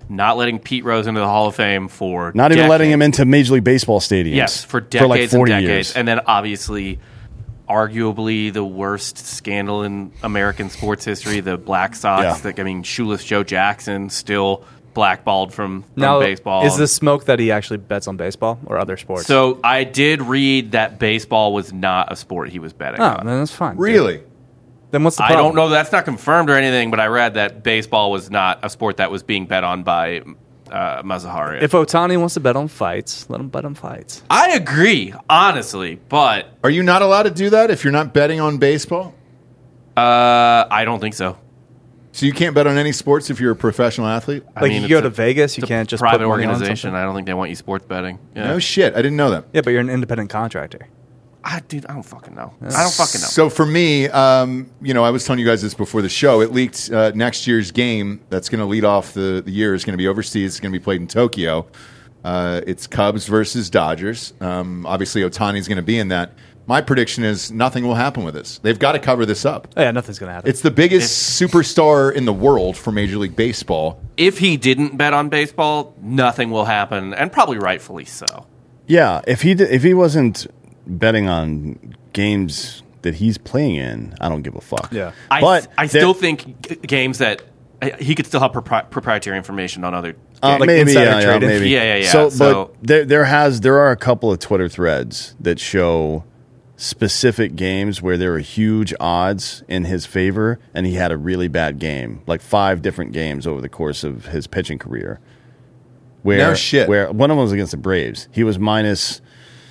not letting Pete Rose into the Hall of Fame for Not even decades. letting him into Major League Baseball stadiums. Yes, for decades for like forty and decades. years. And then obviously, arguably the worst scandal in American sports history, the Black Sox. Yeah. Like, I mean, shoeless Joe Jackson still blackballed from, from Now, baseball. is this smoke that he actually bets on baseball or other sports? So I did read that baseball was not a sport he was betting oh, on. then that's fine. Really? Then what's the I problem? don't know. That's not confirmed or anything, but I read that baseball was not a sport that was being bet on by uh, Mazahari. If Otani wants to bet on fights, let him bet on fights. I agree, honestly, but Are you not allowed to do that if you're not betting on baseball? uh, I don't think so. So you can't bet on any sports if you're a professional athlete? I Like mean, you go it's to a- Vegas, you it's a can't just private put money on organization. something? I don't think they want you sports betting. Yeah. No shit. I didn't know that. Yeah, but you're an independent contractor. I dude, I don't fucking know. I don't fucking know. So for me, um, you know, I was telling you guys this before the show. It leaked uh, next year's game that's going to lead off the, the year is going to be overseas. It's going to be played in Tokyo. Uh, it's Cubs versus Dodgers. Um, obviously, Otani's going to be in that. My prediction is nothing will happen with this. They've got to cover this up. Oh, yeah, nothing's going to happen. It's the biggest superstar in the world for Major League Baseball. If he didn't bet on baseball, nothing will happen, and probably rightfully so. Yeah, if he did, if he wasn't betting on games that he's playing in, I don't give a fuck. Yeah. I, but I there- still think g- games that uh, he could still have propri- proprietary information on other. Uh, Like maybe, insider yeah, yeah, trading? maybe. Yeah, yeah, yeah. So, So- but there, there has, there are a couple of Twitter threads that show specific games where there were huge odds in his favor, and he had a really bad game, like five different games over the course of his pitching career. Where, No shit. Where one of them was against the Braves. He was minus.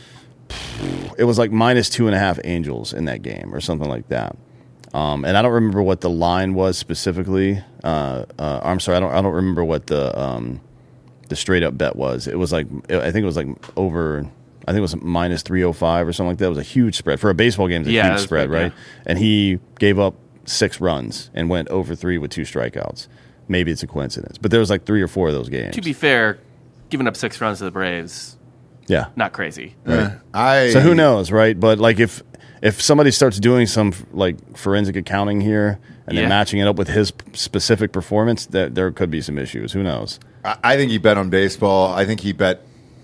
It was like minus two and a half Angels in that game, or something like that. Um, and I don't remember what the line was specifically. Uh, uh, I'm sorry, I don't. I don't remember what the um, the straight up bet was. It was like I think it was like over. I think it was minus three oh five or something like that. It was a huge spread for a baseball game. It's a Yeah, huge that's spread, big, right? yeah. And he gave up six runs and went over three with two strikeouts. Maybe it's a coincidence, but there was like three or four of those games. To be fair, giving up six runs to the Braves, yeah. not crazy. Right. I So who knows, right? But like if if somebody starts doing some like forensic accounting here and Yeah. then matching it up with his p- specific performance, that there could be some issues. Who knows? I I think he bet on baseball. I think he bet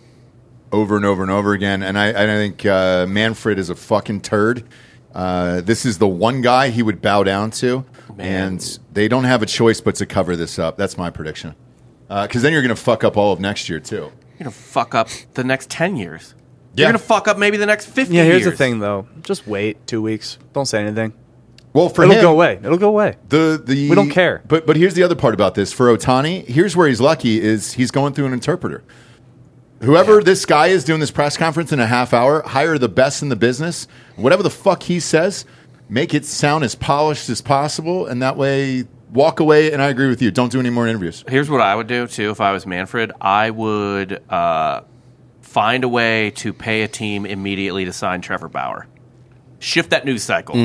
over and over and over again. And I, I think uh, Manfred is a fucking turd. Uh, this is the one guy he would bow down to. Man. And they don't have a choice but to cover this up. That's my prediction. Because then you're going to fuck up all of next year, too. You're gonna fuck up the next ten years. Yeah. You're gonna fuck up maybe the next fifty. Yeah, here's years. the thing, though. Just wait two weeks. Don't say anything. Well, for It'll him, go away. It'll go away. The, the, We don't care. But, but here's the other part about this. For Otani, here's where he's lucky is he's going through an interpreter. Whoever this guy is doing this press conference in a half hour, hire the best in the business. Whatever the fuck he says, make it sound as polished as possible, and that way walk away. And I agree with you. Don't do any more interviews. Here's what I would do too if I was Manfred. I would uh, find a way to pay a team immediately to sign Trevor Bauer. Shift that news cycle.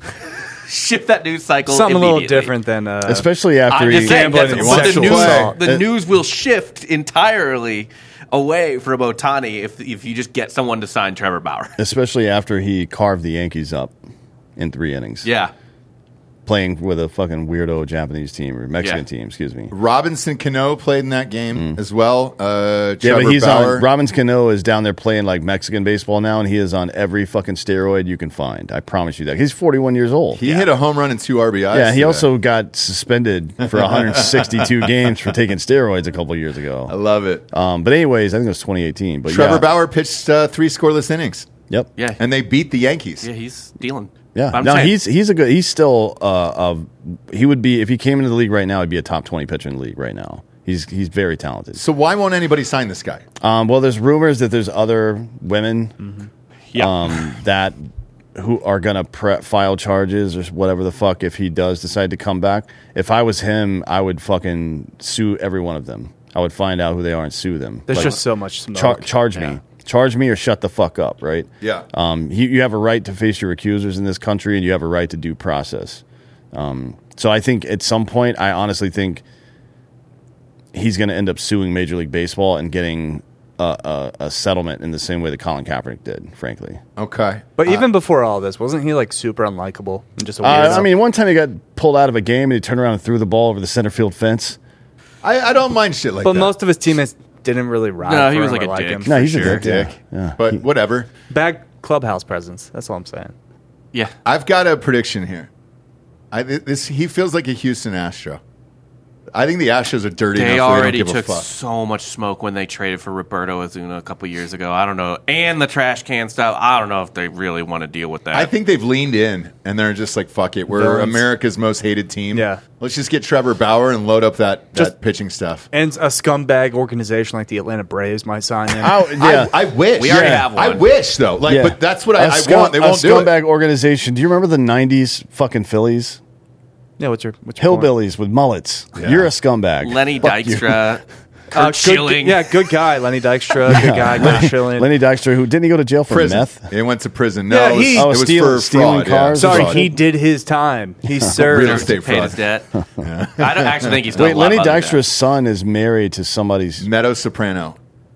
Shift that news cycle. Something a little immediately. different than uh, Especially after I'm he just saying gambling that's and what the sexual news. assault. The Uh, news will shift entirely away from Otani if if you just get someone to sign Trevor Bauer. especially after he carved the Yankees up in three innings. Yeah. Playing with a fucking weirdo Japanese team or Mexican Yeah. team, excuse me. Robinson Cano played in that game as well. Uh, Yeah, Trevor but he's Bauer. on. Robbins Cano is down there playing like Mexican baseball now, and he is on every fucking steroid you can find. I promise you that. He's forty-one years old. he hit a home run and two R B Is. yeah, he today. also got suspended for one hundred sixty-two games for taking steroids a couple years I ago. love it. Um, but anyways, I think it was twenty eighteen. But Trevor yeah. Bauer pitched uh, three scoreless innings, Yep. Yeah. and they beat the Yankees. Yeah, he's dealing. Yeah. I'm No, saying, he's he's a good. He's still. Uh, uh, he would be if he came into the league right now. He'd be a top twenty pitcher in the league right now. He's he's very talented. So why won't anybody sign this guy? Um, well, there's rumors that there's other women yeah. um, that who are gonna pre- file charges or whatever the fuck if he does decide to come back. If I was him, I would fucking sue every one of them. I would find out who they are and sue them. there's Like, just so much smoke. char- charge Yeah. me. Charge me or shut the fuck up, right? Yeah. Um, you, you have a right to face your accusers in this country, and you have a right to due process. Um, so I think at some point, I honestly think he's going to end up suing Major League Baseball and getting a, a, a settlement in the same way that Colin Kaepernick did, frankly. Okay. But even before all this, wasn't he like super unlikable and just a Uh, weirdo? I mean, one time he got pulled out of a game and he turned around and threw the ball over the center field fence. I, I don't mind shit like But that. most of his teammates didn't really ride. No, he for was him like or a dick. him. No, he's For a sure. dick. dick. Yeah. But He- whatever. Bad clubhouse presence. That's all I'm saying. Yeah. I've got a prediction here. I, this he feels like a Houston Astro. I think the Astros are dirty They enough. already they don't give took a fuck. so much smoke when they traded for Roberto Ozuna a couple years ago. I don't know. And the trash can stuff. I don't know if they really want to deal with that. I think they've leaned in and they're just like, fuck it. We're Villains. America's most hated team. Yeah. Let's just get Trevor Bauer and load up that, Just- that pitching stuff. And a scumbag organization like the Atlanta Braves might sign him. Oh, yeah. I, I wish. We already Yeah. have one. I wish, though. Like, Yeah. But that's what A I, I scum- want. They a won't do it. scumbag organization. Do you remember the nineties fucking Phillies? Yeah, what's your what's your point? Hillbillies with mullets. Yeah. You're a scumbag. Lenny Fuck you. Dykstra, Kurt Uh, good, Schilling. yeah, good guy, Lenny Dykstra. Good guy, Kurt Schilling. Lenny Dykstra, who didn't he go to jail for Prison. meth? He went to prison. No, Yeah, it was, he- it Oh, was stealing- for stealing fraud, yeah. cars? Sorry, Fraud. he did his time. He served. Real estate paid his fraud. debt. I don't actually think he's done Wait, a lot Lenny other than Dykstra's son is married to somebody's. Meadow Soprano.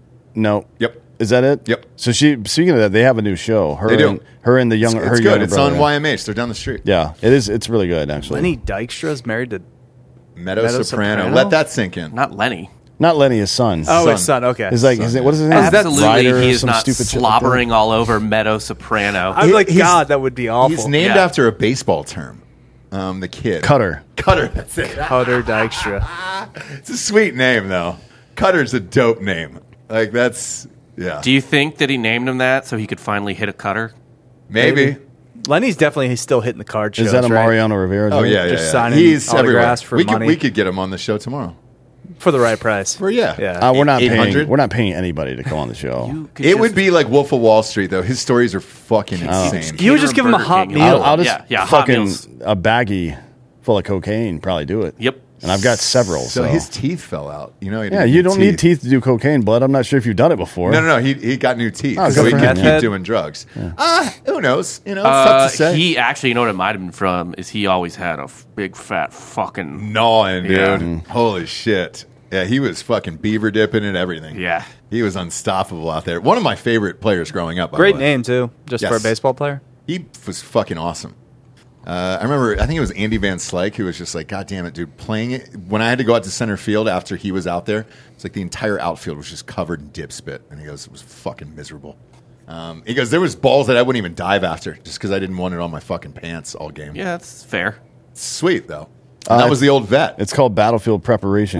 No. Yep. Is that it? Yep. So she. Speaking of that, they have a new show. Her They do. And, her and the young. It's, her it's good. younger It's brother. on Y M H. They're down the street. Yeah, it is. It's really good actually. Lenny Dykstra's married to. Meadow, Meadow Soprano. Soprano? Let that sink in. that. Not Lenny. Not Lenny, his son. Oh, Son. his son. Okay. His like, son, his, yeah. what is his name? Absolutely, Ryder or he is some not stupid shit like that? slobbering all over Meadow Soprano. I'm He- like, he's- God, that would be awful. He's named Yeah. after a baseball term. Um, the kid. Cutter. Cutter. That's it. Cutter Dykstra. It's a sweet name, though. Cutter's a dope name. Like, that's, yeah. Do you think that he named him that so he could finally hit a cutter? Maybe. Maybe. Lenny's definitely he's still hitting the card shows. Is that a right? Mariano Rivera? Oh, joke? yeah, yeah, Just yeah. signing He's everywhere. autographs for we money. Could, we could get him on the show tomorrow. For the right price. For, yeah. Yeah. Uh, we're not eight paying. hundred? We're not paying anybody to come on the show. You could It just- would be like Wolf of Wall Street, though. His stories are fucking insane. You would just give him a Burger hot King. meal. I'll, I'll just Yeah, yeah, hot fucking meals. a baggie full of cocaine. Probably do it. Yep. And I've got several. So So, his teeth fell out. You know, he yeah, didn't you get don't need teeth to do cocaine, bud. I'm not sure if you've done it before. No, no, no. He he got new teeth, Oh, so good he for can him. keep Meth head? doing drugs. Ah, who knows? You know, it's Uh, tough to say. he actually, you know what it might have been from is he always had a f- big fat fucking Gnawing, dude. Yeah. Mm. Holy shit. Yeah, he was fucking beaver dipping and everything. yeah. He was unstoppable out there. One of my favorite players growing up. By Great the way. name, too, just for a Yes. baseball player. He was fucking awesome. Uh, I remember, I think it was Andy Van Slyke who was just like, God damn it, dude, playing it. When I had to go out to center field after he was out there, it's like the entire outfield was just covered in dip spit. And he goes, it was fucking miserable. Um, he goes, there was balls that I wouldn't even dive after just because I didn't want it on my fucking pants all game. Yeah, that's fair. Sweet, though. And that Uh, was the old vet. It's called battlefield preparation.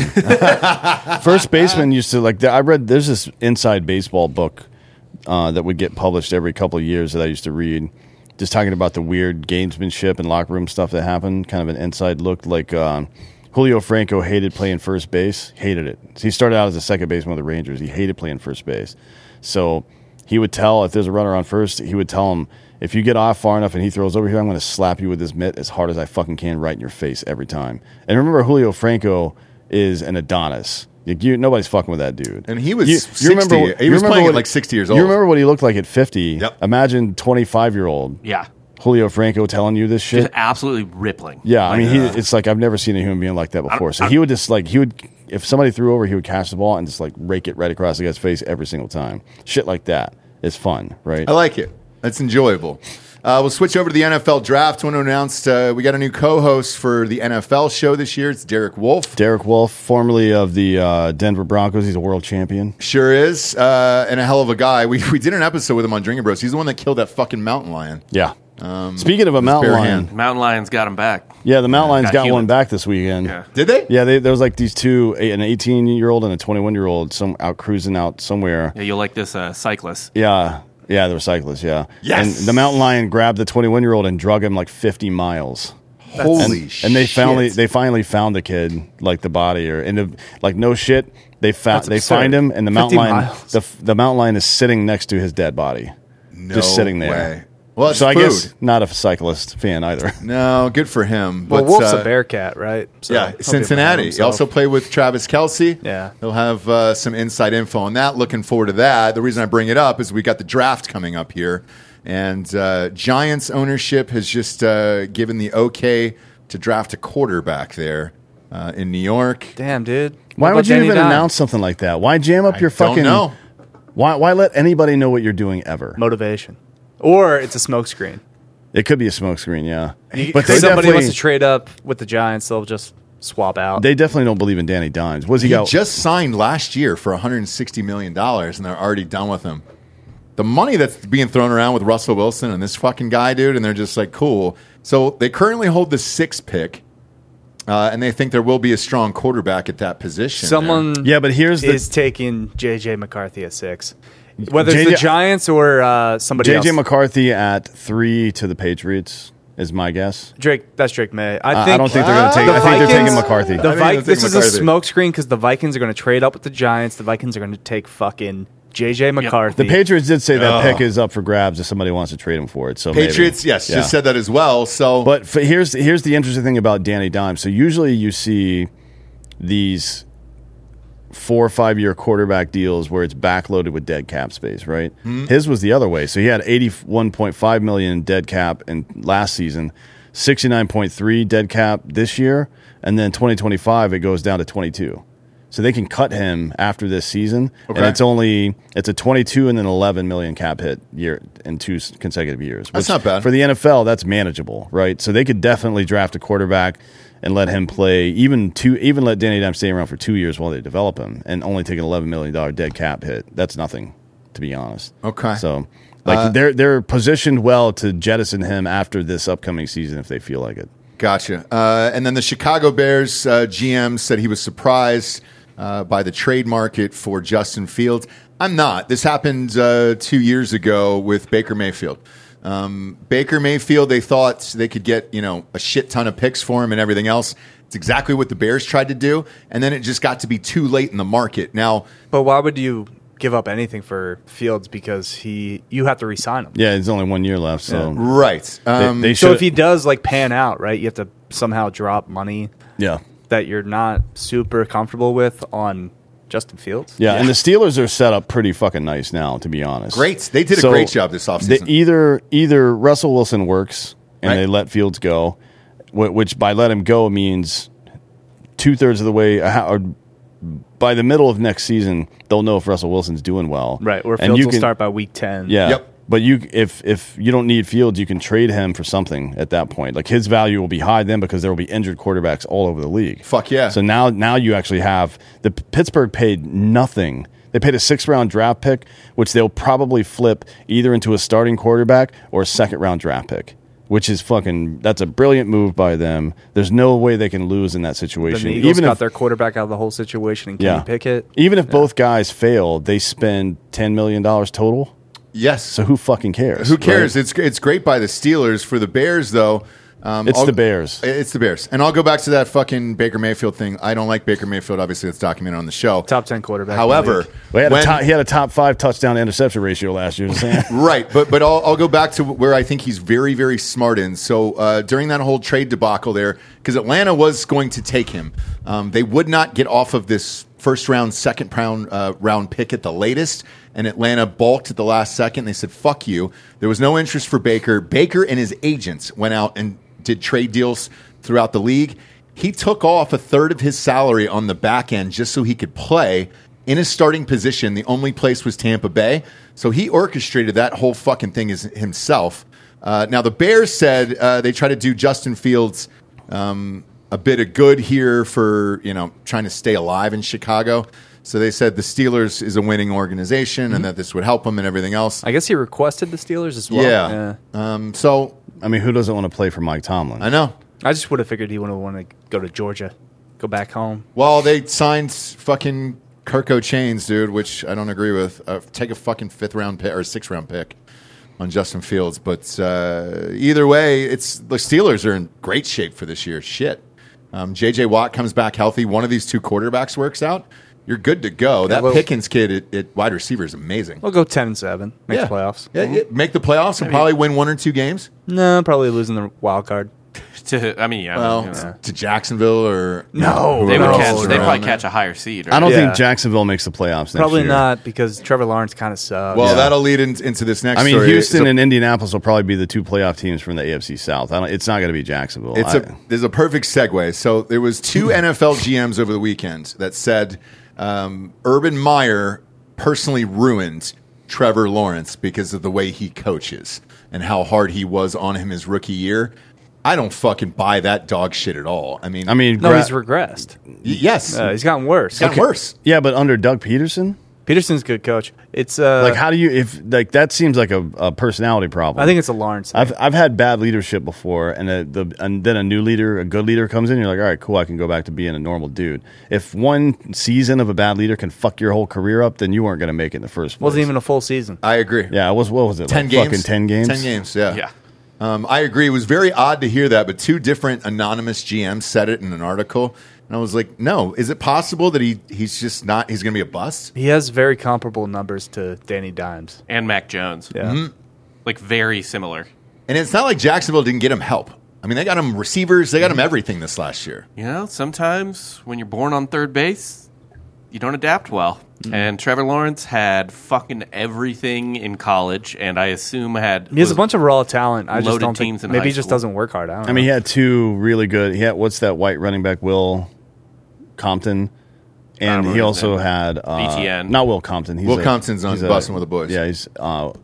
First baseman used to like. I read there's this inside baseball book uh, that would get published every couple of years that I used to read, just talking about the weird gamesmanship and locker room stuff that happened. Kind of an inside look. Like uh, Julio Franco hated playing first base, hated it. So he started out as a second baseman with the Rangers. He hated playing first base. So he would tell if there's a runner on first, he would tell him, if you get off far enough and he throws over here, I'm going to slap you with this mitt as hard as I fucking can right in your face every time. And remember, Julio Franco is an Adonis. You, you, nobody's fucking with that dude. And he was You- you sixty. remember what- He you was remember playing what- at like sixty years old. You remember what he looked like at fifty? Yep. Imagine twenty-five-year-old Yeah. Julio Franco telling you this shit. Just absolutely rippling. Yeah, I mean, he, uh, it's like I've never seen a human being like that before. So I- he would just like he would if somebody threw over, he would catch the ball and just like rake it right across the guy's face every single time. Shit like that is fun, right? I like it. That's enjoyable. Uh, we'll switch over to the N F L draft. Want to announce uh, we got a new co-host for the N F L show this year. It's Derek Wolf. Derek Wolf, formerly of the uh, Denver Broncos, he's a world champion. Sure is, uh, and a hell of a guy. We we did an episode with him on Drinking Bros. He's the one that killed that fucking mountain lion. Yeah. Speaking of a with mountain bare lion, hand. Mountain Lions got him back. yeah, the mountain lion's Got got one humans. back this weekend. Yeah. Did they? Yeah, they, there was like these two, a- an eighteen-year-old and a twenty-one-year-old, some out cruising out somewhere. Yeah, you'll like this uh, cyclist. Yeah, yeah, they were cyclists. Yeah, Yes! And the mountain lion grabbed the twenty-one-year-old and drug him like fifty miles. Holy and, shit! and they finally they finally found the kid, like the body, or and the, like no shit, they found That's they absurd. find him, and the mountain fifty lion miles. the the mountain lion is sitting next to his dead body, no just sitting there. way. Well, it's so I food. guess not a cyclist fan either. No, good for him. Well, but, Wolf's uh, a Bearcat, right? So Yeah, he'll be Cincinnati. proud of He himself. also played with Travis Kelce. Yeah. He'll have uh, some inside info on that. Looking forward to that. The reason I bring it up is we got the draft coming up here, and uh, Giants ownership has just uh, given the okay to draft a quarterback there uh, in New York. Damn, dude. Why What would about you Danny even Dimes? announce something like that? Why jam up your Don't fucking? know. Why why let anybody know what you're doing ever? motivation? Or it's a smokescreen. It could be a smokescreen, yeah. But But they somebody definitely wants to trade up with the Giants, they'll just swap out. They definitely don't believe in Danny Dimes. Was he, He got just signed last year for one hundred sixty million dollars, and they're already done with him. The money that's being thrown around with Russell Wilson and this fucking guy, dude, and they're just like, cool. So they currently hold the sixth pick, uh, and they think there will be a strong quarterback at that position. Someone Yeah, but here's the is taking J J. McCarthy at six. Whether J J it's the Giants or uh, somebody J else. J McCarthy at three to the Patriots is my guess. Drake, that's Drake May. I, I, think I don't think they're going to take. the I think they're Vikings- taking McCarthy. The I think Vi- they'll this take is a McCarthy. smokescreen because the Vikings are going to trade up with the Giants. The Vikings are going to take fucking J J. McCarthy. The Patriots did say that Ugh. pick is up for grabs if somebody wants to trade him for it. So maybe. Patriots, yes, Yeah. just said that as well. So, But for, here's here's the interesting thing about Danny Dimes. So usually you see these four or five year quarterback deals where it's backloaded with dead cap space, right? Hmm. His was the other way. So he had eighty-one point five million dead cap in last season, sixty-nine point three dead cap this year, and then twenty twenty-five it goes down to twenty-two. So they can cut him after this season, Okay. and it's only it's a twenty-two and then eleven million cap hit year in two s- consecutive years. That's which not bad. for the N F L. That's manageable, right? So they could definitely draft a quarterback and let him play, even two, even let Danny Dimes stay around for two years while they develop him, and only take an eleven million dollar dead cap hit. That's nothing, to be honest. Okay. So like Uh, they're they're positioned well to jettison him after this upcoming season if they feel like it. gotcha. Uh, and then the Chicago Bears uh, G M said he was surprised uh, by the trade market for Justin Fields. I'm not. This happened uh, two years ago with Baker Mayfield. Um, Baker Mayfield, they thought they could get, you know, a shit ton of picks for him and everything else. It's exactly what the Bears tried to do, and then it just got to be too late in the market. Now, But why would you give up anything for Fields? Because he, you have to re-sign him. Yeah, there's only one year left, so right. they, Um, they So should. if he does like pan out, right, you have to somehow drop money yeah. that you're not super comfortable with on Justin Fields. Yeah, and the Steelers are set up pretty fucking nice now, to be honest. Great. They did a great job this offseason. They either either Russell Wilson works and Right. they let Fields go, wh- which by let him go means two thirds of the way, a ho- or by the middle of next season, they'll know if Russell Wilson's doing well. Right, or And Fields you will can- start by week ten. Yeah. Yep. But you, if if you don't need Fields, you can trade him for something at that point. Like his value will be high then because there will be injured quarterbacks all over the league. Fuck yeah. So now, now you actually have the Pittsburgh paid nothing. They paid a six round draft pick, which they'll probably flip either into a starting quarterback or a second round draft pick. Which is fucking. That's a brilliant move by them. There's no way they can lose in that Then situation. the Eagles Even got if their quarterback out of the whole situation and Kenny yeah, Pickett. even if both guys fail, they spend ten million dollars total. yes. So who fucking cares? Who cares? right? It's it's great by the Steelers. For the Bears, though, um, It's I'll- the Bears. It's the Bears, and I'll go back to that fucking Baker Mayfield thing. I don't like Baker Mayfield. Obviously, it's documented on the show. Top ten quarterback. in the However, league. Well, he, had when- a top, he had a top five touchdown to interception ratio last year. Sam. right, but but I'll, I'll go back to where I think he's very very smart in. So uh, during that whole trade debacle there, because Atlanta was going to take him, um, they would not get off of this first round, second round uh, round pick at the latest. And Atlanta balked at the last second. They said, fuck you. There was no interest for Baker. Baker and his agents went out and did trade deals throughout the league. He took off a third of his salary on the back end just so he could play in his starting position. The only place was Tampa Bay. So he orchestrated that whole fucking thing as himself. Uh, now, the Bears said uh, they try to do Justin Fields um, a bit of good here for, you know, trying to stay alive in Chicago. So they said the Steelers is a winning organization Mm-hmm. and that this would help him and everything else. I guess he requested the Steelers as well. yeah. Um, so I mean, who doesn't want to play for Mike Tomlin? I know. I just would have figured he would have wanted to go to Georgia, go back home. Well, they signed fucking Kirko Chains, dude, which I don't agree with. Uh, take a fucking fifth round pick or sixth round pick on Justin Fields. But uh, either way, it's the Steelers are in great shape for this year. Shit. Um, J J Watt comes back healthy. One of these two quarterbacks works out. You're good to go. That well- Pickens kid at, at wide receiver is amazing. We'll go ten and seven. Make yeah. the playoffs. Yeah, yeah, make the playoffs and probably win one or two games. No, probably losing the wild card. To, I mean, yeah. Well, you know. to Jacksonville or No, they would no, catch. no, They no, probably no. catch a higher seed. Right? I don't Yeah. think Jacksonville makes the playoffs next Probably year. not because Trevor Lawrence kind of sucks. Well, Yeah. that'll lead in, into this next. I mean, story. Houston So- and Indianapolis will probably be the two playoff teams from the A F C South. I don't, it's not going to be Jacksonville. It's I- a there's a perfect segue. So there was two N F L G Ms over the weekend that said um, Urban Meyer personally ruined Trevor Lawrence because of the way he coaches and how hard he was on him his rookie year. I don't fucking buy that dog shit at all. I mean, I mean, No, gra- he's regressed. y- yes, Uh, he's gotten worse. it's gotten worse. yeah, but under Doug Peterson, Peterson's a good coach. It's uh, like, how do you if like that seems like a, a personality problem? I think it's a Lawrence thing. I've I've had bad leadership before, and the, the and then a new leader, a good leader comes in. You're like, all right, cool, I can go back to being a normal dude. If one season of a bad leader can fuck your whole career up, then you weren't going to make it in the first place. Wasn't even a full season. I agree. Yeah, it was. What was it? ten like games. Fucking ten games. Ten games. Yeah. Yeah. Um, I agree. It was very odd to hear that, but two different anonymous G Ms said it in an article, and I was like, "No, is it possible that he he's just not? He's going to be a bust?" He has very comparable numbers to Danny Dimes. And Mac Jones. Yeah. Mm-hmm. Like, very similar. And it's not like Jacksonville didn't get him help. I mean, they got him receivers, they got him everything this last year. You know, sometimes when you're born on third base, you don't adapt well. Mm-hmm. And Trevor Lawrence had fucking everything in college, and I assume had He has a was- bunch of raw talent. I just loaded don't teams think in maybe high he just school. doesn't work hard. I don't I mean, he know. had two really good. He had what's that white running back, Will Compton, and remember he his also name. had uh, B T N. Not Will Compton. He's Will a- Compton's on he's a- Bussin' with the Boys. Yeah, he's. Uh,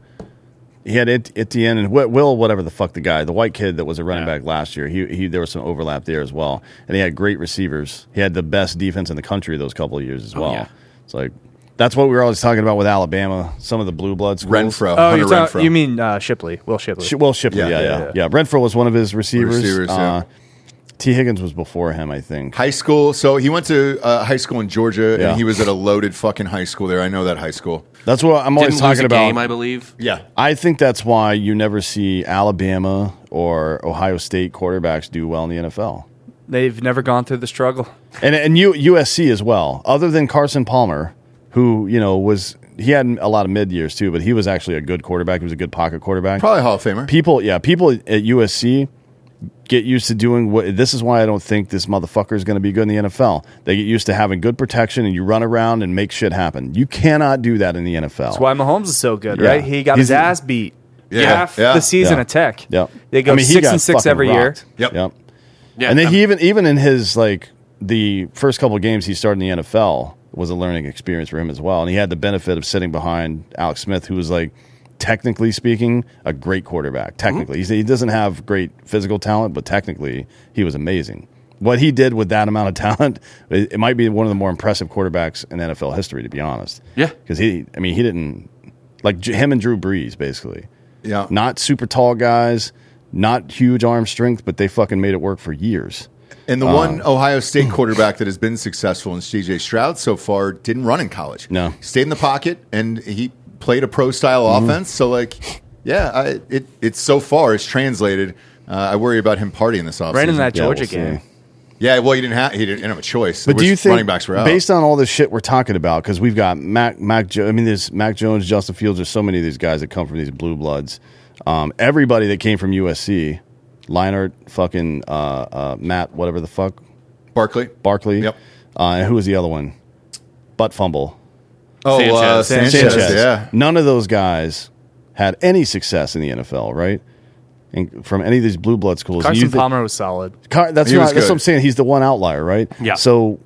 he had Et- Etienne and Wi- Will, whatever the fuck the guy, the white kid that was a running Yeah. back last year. He, he there was some overlap there as well, and he had great receivers. He had the best defense in the country those couple of years as well. yeah. It's like that's what we were always talking about with Alabama. Some of the blue blood schools. Renfro. Oh, Hunter you're talking, Renfro. you mean uh, Shipley? Will Shipley? Sh- Will Shipley, Yeah, yeah, yeah, yeah, yeah. yeah. Renfro was one of his receivers. Receivers, yeah. uh, T. Higgins was before him, I think. High school. So he went to uh, high school in Georgia, Yeah. and he was at a loaded fucking high school there. I know that high school. That's what I'm always Didn't lose talking a about. game, I believe. Yeah. I think that's why you never see Alabama or Ohio State quarterbacks do well in the N F L. They've never gone through the struggle. And and U, USC as well. Other than Carson Palmer, who, you know, was he had a lot of mid years too, but he was actually a good quarterback. He was a good pocket quarterback. Probably Hall of Famer. People, yeah, people at U S C get used to doing what this is why I don't think this motherfucker is going to be good in the N F L. They get used to having good protection and you run around and make shit happen. You cannot do that in the N F L. That's why Mahomes is so good, Yeah. right? He got He's his a- ass beat Yeah, half yeah, the season yeah. at Tech. Yep. They go I mean, he six got and six fucking every rocked. year. Yep. Yep. Yeah, And then I'm- he even even in his like the first couple of games he started in the N F L was a learning experience for him as well. And he had the benefit of sitting behind Alex Smith, who was like technically speaking a great quarterback. Technically, He's, he doesn't have great physical talent, but technically he was amazing. What he did with that amount of talent, it, it might be one of the more impressive quarterbacks in N F L history, to be honest. Yeah. because he, I mean, he didn't like J- him and Drew Brees basically. Yeah. Not super tall guys, not huge arm strength, but they fucking made it work for years. And the one Ohio State quarterback that has been successful in C J Stroud so far didn't run in college. No. Stayed in the pocket, and he played a pro-style offense. So, like, yeah, I, it it's so far it's translated. Uh, I worry about him partying this offseason. Right in that Yeah, Georgia we'll see. game. Yeah, well, he didn't have he didn't have a choice. But do Which you think, running backs were out? based on all this shit we're talking about, because we've got Mac, Mac, jo- I mean, there's Mac Jones, Justin Fields. There's so many of these guys that come from these blue bloods. Um, everybody that came from U S C, Leinart, fucking uh, uh, Matt, whatever the fuck, Barkley. Barkley. Yep. Uh, and who was the other one? Butt fumble. Oh, uh, Sanchez. Sanchez. Sanchez. Yeah. None of those guys had any success in the N F L, right? And from any of these blue blood schools. Carson you thi- Palmer was solid. Car- that's He not, was that's good. what I'm saying. He's the one outlier, right? Yeah. So,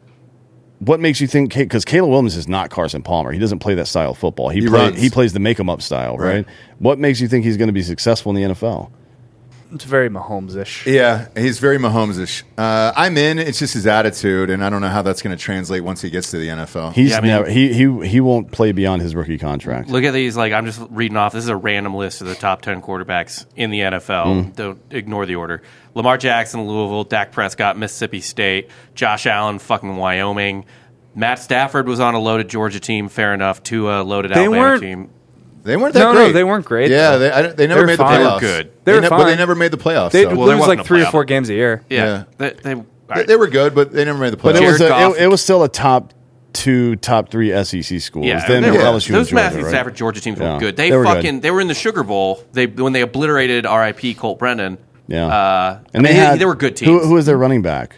what makes you think? Because Caleb Williams is not Carson Palmer. He doesn't play that style of football. He He play, runs. he plays the make 'em up style, right? Right. What makes you think he's going to be successful in the N F L? It's very Mahomes-ish. Yeah, he's very Mahomes-ish. Uh, I'm in. It's just his attitude, and I don't know how that's going to translate once he gets to the N F L. He's Yeah, I mean- never he he he won't play beyond his rookie contract. Look at these. Like, I'm just reading off. This is a random list of the top ten quarterbacks in the N F L. Mm. Don't ignore the order. Lamar Jackson, Louisville. Dak Prescott, Mississippi State. Josh Allen, fucking Wyoming. Matt Stafford was on a loaded Georgia team. Fair enough. To a loaded They Alabama weren't- team. They weren't that No, no, great. they weren't great, Yeah, though. they, I, don't- they They never were made the fine. playoffs. They were good. They were ne- But fine. they never made the playoffs. They'd so. Well, there lose wasn't like a three or playoff. four games a year. Yeah. Yeah. They, they, all They, right. they were good, but they never made the playoffs. But it was Jared a, Goff. it, it was still a top two, top three S E C schools. Yeah, then they were- L S U those and Georgia, Matthew right? Stafford Georgia teams Yeah. were good. They, They were good. fucking they were in the Sugar Bowl. They when they obliterated R I P Colt Brennan. Yeah, Uh, and I they mean, had they were good Who, teams. who was their running back?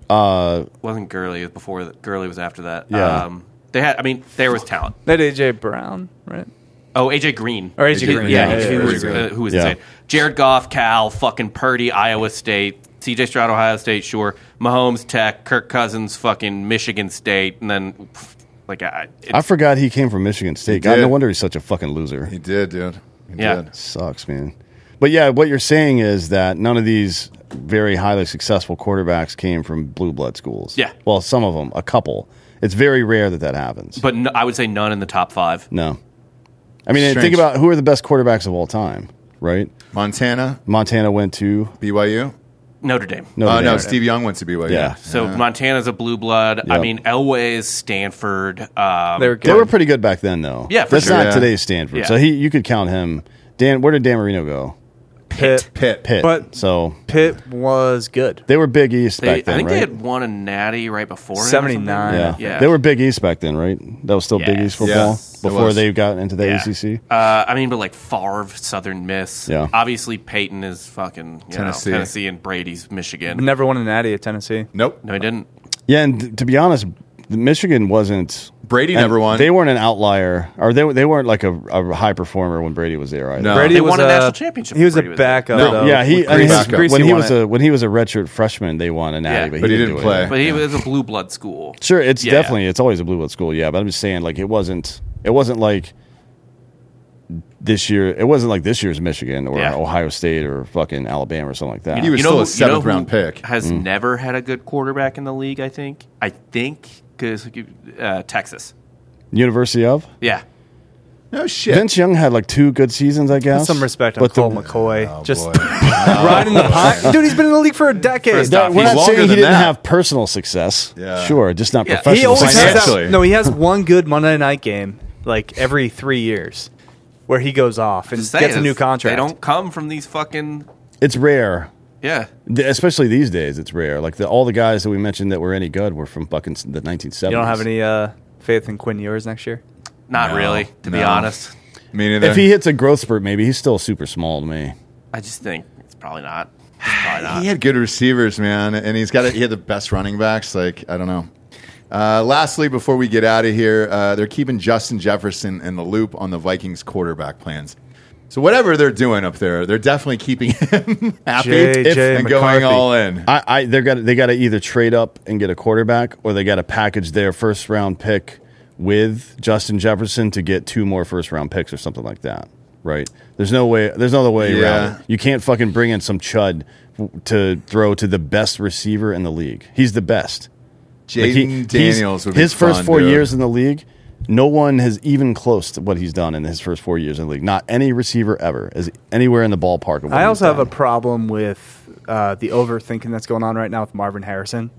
Wasn't Gurley it was before that? Gurley was after that. Yeah. Um, they had. I mean, there was talent. They had A J Brown, right? Oh, A J Green. Or A J Green, Yeah, yeah, he, yeah, he yeah, was, yeah. uh, who was Yeah. insane. Jared Goff, Cal, fucking Purdy, Iowa State, C J Stroud, Ohio State, sure. Mahomes, Tech, Kirk Cousins, fucking Michigan State, and then pff, like I, it, I forgot he came from Michigan State. God, did. no wonder he's such a fucking loser. He did, dude. He Yeah. did. Sucks, man. But yeah, what you're saying is that none of these very highly successful quarterbacks came from blue blood schools. Yeah. Well, some of them, a couple. It's very rare that that happens. But no, I would say none in the top five. No. I mean, Strange. think about who are the best quarterbacks of all time, right? Montana, Montana went to B Y U. Notre Dame. Notre Oh Dame. no, Steve Young went to B Y U. Yeah. So Montana's a blue blood. I Yep. mean, Elway's Stanford. Um, They're They good. were pretty good back then, though. Yeah, for That's sure. not Yeah. today's Stanford. Yeah. So he, you could count him. Dan, where did Dan Marino go? Pitt. Pitt. Pitt. But- so Pitt was good. they were Big East they, back then, I think right? they had won a natty right before him or something. seventy-nine. yeah. Yeah. They were Big East back then, right? That was still Big Yes. East football Yes, it before was. they got into the Yeah. A C C. Uh, I mean, but like Favre, Southern Miss. Yeah. Obviously, Peyton is fucking you Tennessee. know, Tennessee and Brady's Michigan. But never won a natty at Tennessee. Nope. No, he didn't. Yeah, and th- to be honest, Michigan wasn't. Brady and never won. They weren't an outlier, or they they weren't like a, a high performer when Brady was there. Either. No. Brady They was won a a national championship He was when Brady a was there. backup. No, though. Yeah, he With I mean, Greasy- his- Greasy when he won was it. a when he was a redshirt freshman, they won a natty, Yeah. but he, But he didn't, didn't do play. it. But he was a blue blood school. Sure, it's Yeah. definitely it's always a blue blood school, yeah. But I'm just saying, like it wasn't it wasn't like this year. It wasn't like this year's Michigan or Yeah. Ohio State or fucking Alabama or something like that. He was You know, still a who- you know seventh who round pick. Has Mm. never had a good quarterback in the league. I think. I think because uh, Texas. University of Yeah. No shit. Vince Young had like two good seasons, I guess. Some respect on but the- Cole McCoy. Oh, Just boy. riding the pine. Dude, he's been in the league for a decade. First That- off, we're he's not longer saying he than didn't that. have personal success. Yeah. Sure, just not Yeah. professional he always success. has Financially. that. No, he has one good Monday night game like every three years, where he goes off and Just saying, gets a new it's- contract. They don't come from these fucking. It's rare. Yeah. Th- Especially these days, it's rare. Like the, all the guys that we mentioned that were any good were from fucking s- the nineteen seventies. You don't have any uh, faith in Quinn Ewers next year? Not No, really, to be no. honest. Me neither. If he hits a growth spurt, maybe he's still super small to me. I just think it's probably not. It's probably not. He had good receivers, man, and he's got a, he had the best running backs. Like I don't know. Uh, lastly, before we get out of here, uh, they're keeping Justin Jefferson in the loop on the Vikings quarterback plans. So whatever they're doing up there, they're definitely keeping him happy J J and going McCarthy. all in. I, I they got they got to either trade up and get a quarterback, or they got to package their first round pick with Justin Jefferson to get two more first round picks or something like that. Right? There's no way. There's no other way Yeah. around it. You can't fucking bring in some chud to throw to the best receiver in the league. He's the best. Like, Jaden he- he's- Daniels would be his first fun, four dude. years in the league. No one has even close to what he's done in his first four years in the league. Not any receiver ever is anywhere in the ballpark of what I he's also have a done. problem with uh, the overthinking that's going on right now with Marvin Harrison,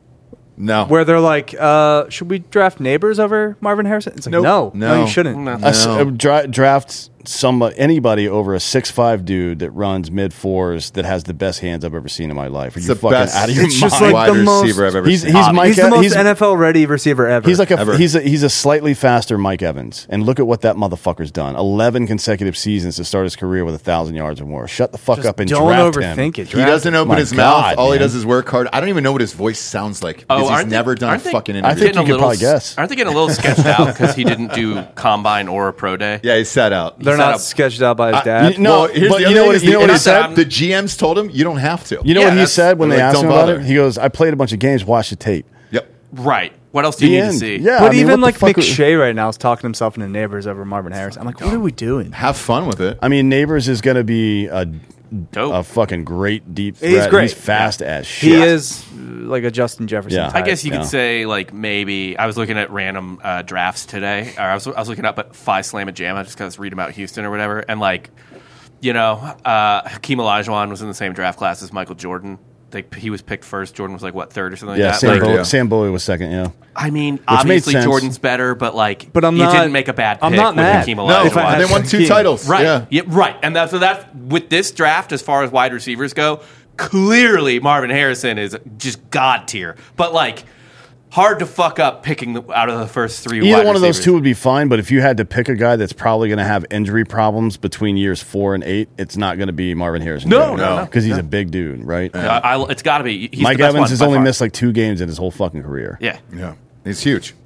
No, where they're like, uh, "Should we draft Neighbors over Marvin Harrison?" It's like, Nope. no, no, No. you shouldn't. No. A s- No. uh, dra- draft somebody, anybody over a six five dude that runs mid fours that has the best hands I've ever seen in my life. Are it's you the fucking best out of your It's just mind? like wide the most- receiver I've ever He's- seen. he's Mike He's the E- most he's- N F L ready receiver ever. He's like a Ever. he's a he's a slightly faster Mike Evans, and look at what that motherfucker's done. Eleven consecutive seasons to start his career with a thousand yards or more. Shut the fuck Just up and don't draft overthink him. it. He Draft doesn't him. open My his God, mouth. All he man. does is work hard. I don't even know what his voice sounds like because Oh, he's aren't they- never done a aren't they- fucking I interview. think Getting you a could little probably guess. Aren't they getting a little sketched out because he didn't do combine or a pro day? yeah, he sat out. They're set not up- sketched out by his I- dad. you- no, well, here's but the you other know thing what- is you know the- what he not that said? The G Ms told him you don't have to. You know Yeah, what he that's- said when They're they like, asked "Don't him about bother." it? He goes, "I played a bunch of games. Watch the tape." Yep. Right. What else do you The need to end. see? Yeah, But I mean, even what like the fuck- McShay right now is talking himself into Neighbors over Marvin Harrison. I'm like, what are we doing? Have fun with it. I mean, Neighbors is going to be a, Dope. a fucking great deep threat. He's great. He's fast as shit. He is uh, like a Justin Jefferson. Yeah. I type. guess you Yeah. could say like maybe I was looking at random uh, drafts today, or I was I was looking up at Five Slam and Jamma just because read about Houston or whatever, and like you know, uh, Hakeem Olajuwon was in the same draft class as Michael Jordan. Like he was picked first. Jordan was like what third or something Yeah, like that. Sam, Like, Bo- Bowie, yeah. Sam Bowie was second. Yeah, I mean, made obviously sense. Jordan's better, but like, But I'm you not- didn't make a bad pick I'm not with mad. Hakeem No, Olajuwon. if I had they won two Hakeem. titles. Right. Yeah. Yeah, right. And that's so that's with this draft as far as wide receivers go, clearly Marvin Harrison is just god tier. But like hard to fuck up picking the, out of the first three either wide one of those receivers. two would be fine. But if you had to pick a guy that's probably going to have injury problems between years four and eight, it's not going to be Marvin Harrison. No, no, no. because he's a big dude, right? Uh, I, it's got to be. He's Mike the best Evans one has by only far. missed like two games in his whole fucking career. Yeah. Yeah, it's huge.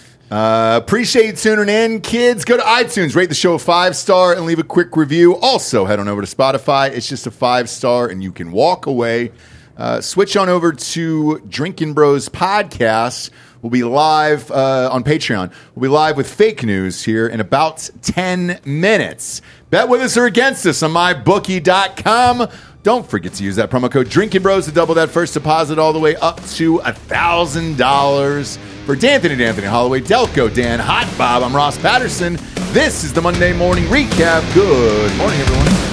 Uh, appreciate you tuning in, kids. Go to iTunes, rate the show a five star, and leave a quick review. Also, head on over to Spotify. It's just a five star, and you can walk away. Uh, switch on over to Drinking Bros podcast, We'll be live uh, on Patreon. We'll be live with fake news here in about ten minutes. Bet with us or against us on my bookie dot com. Don't forget to use that promo code Drinking Bros to double that first deposit all the way up to one thousand dollars. For D'Anthony, D'Anthony Holloway, Delco, Dan, Hot Bob, I'm Ross Patterson. This is the Monday Morning Recap. Good morning, everyone.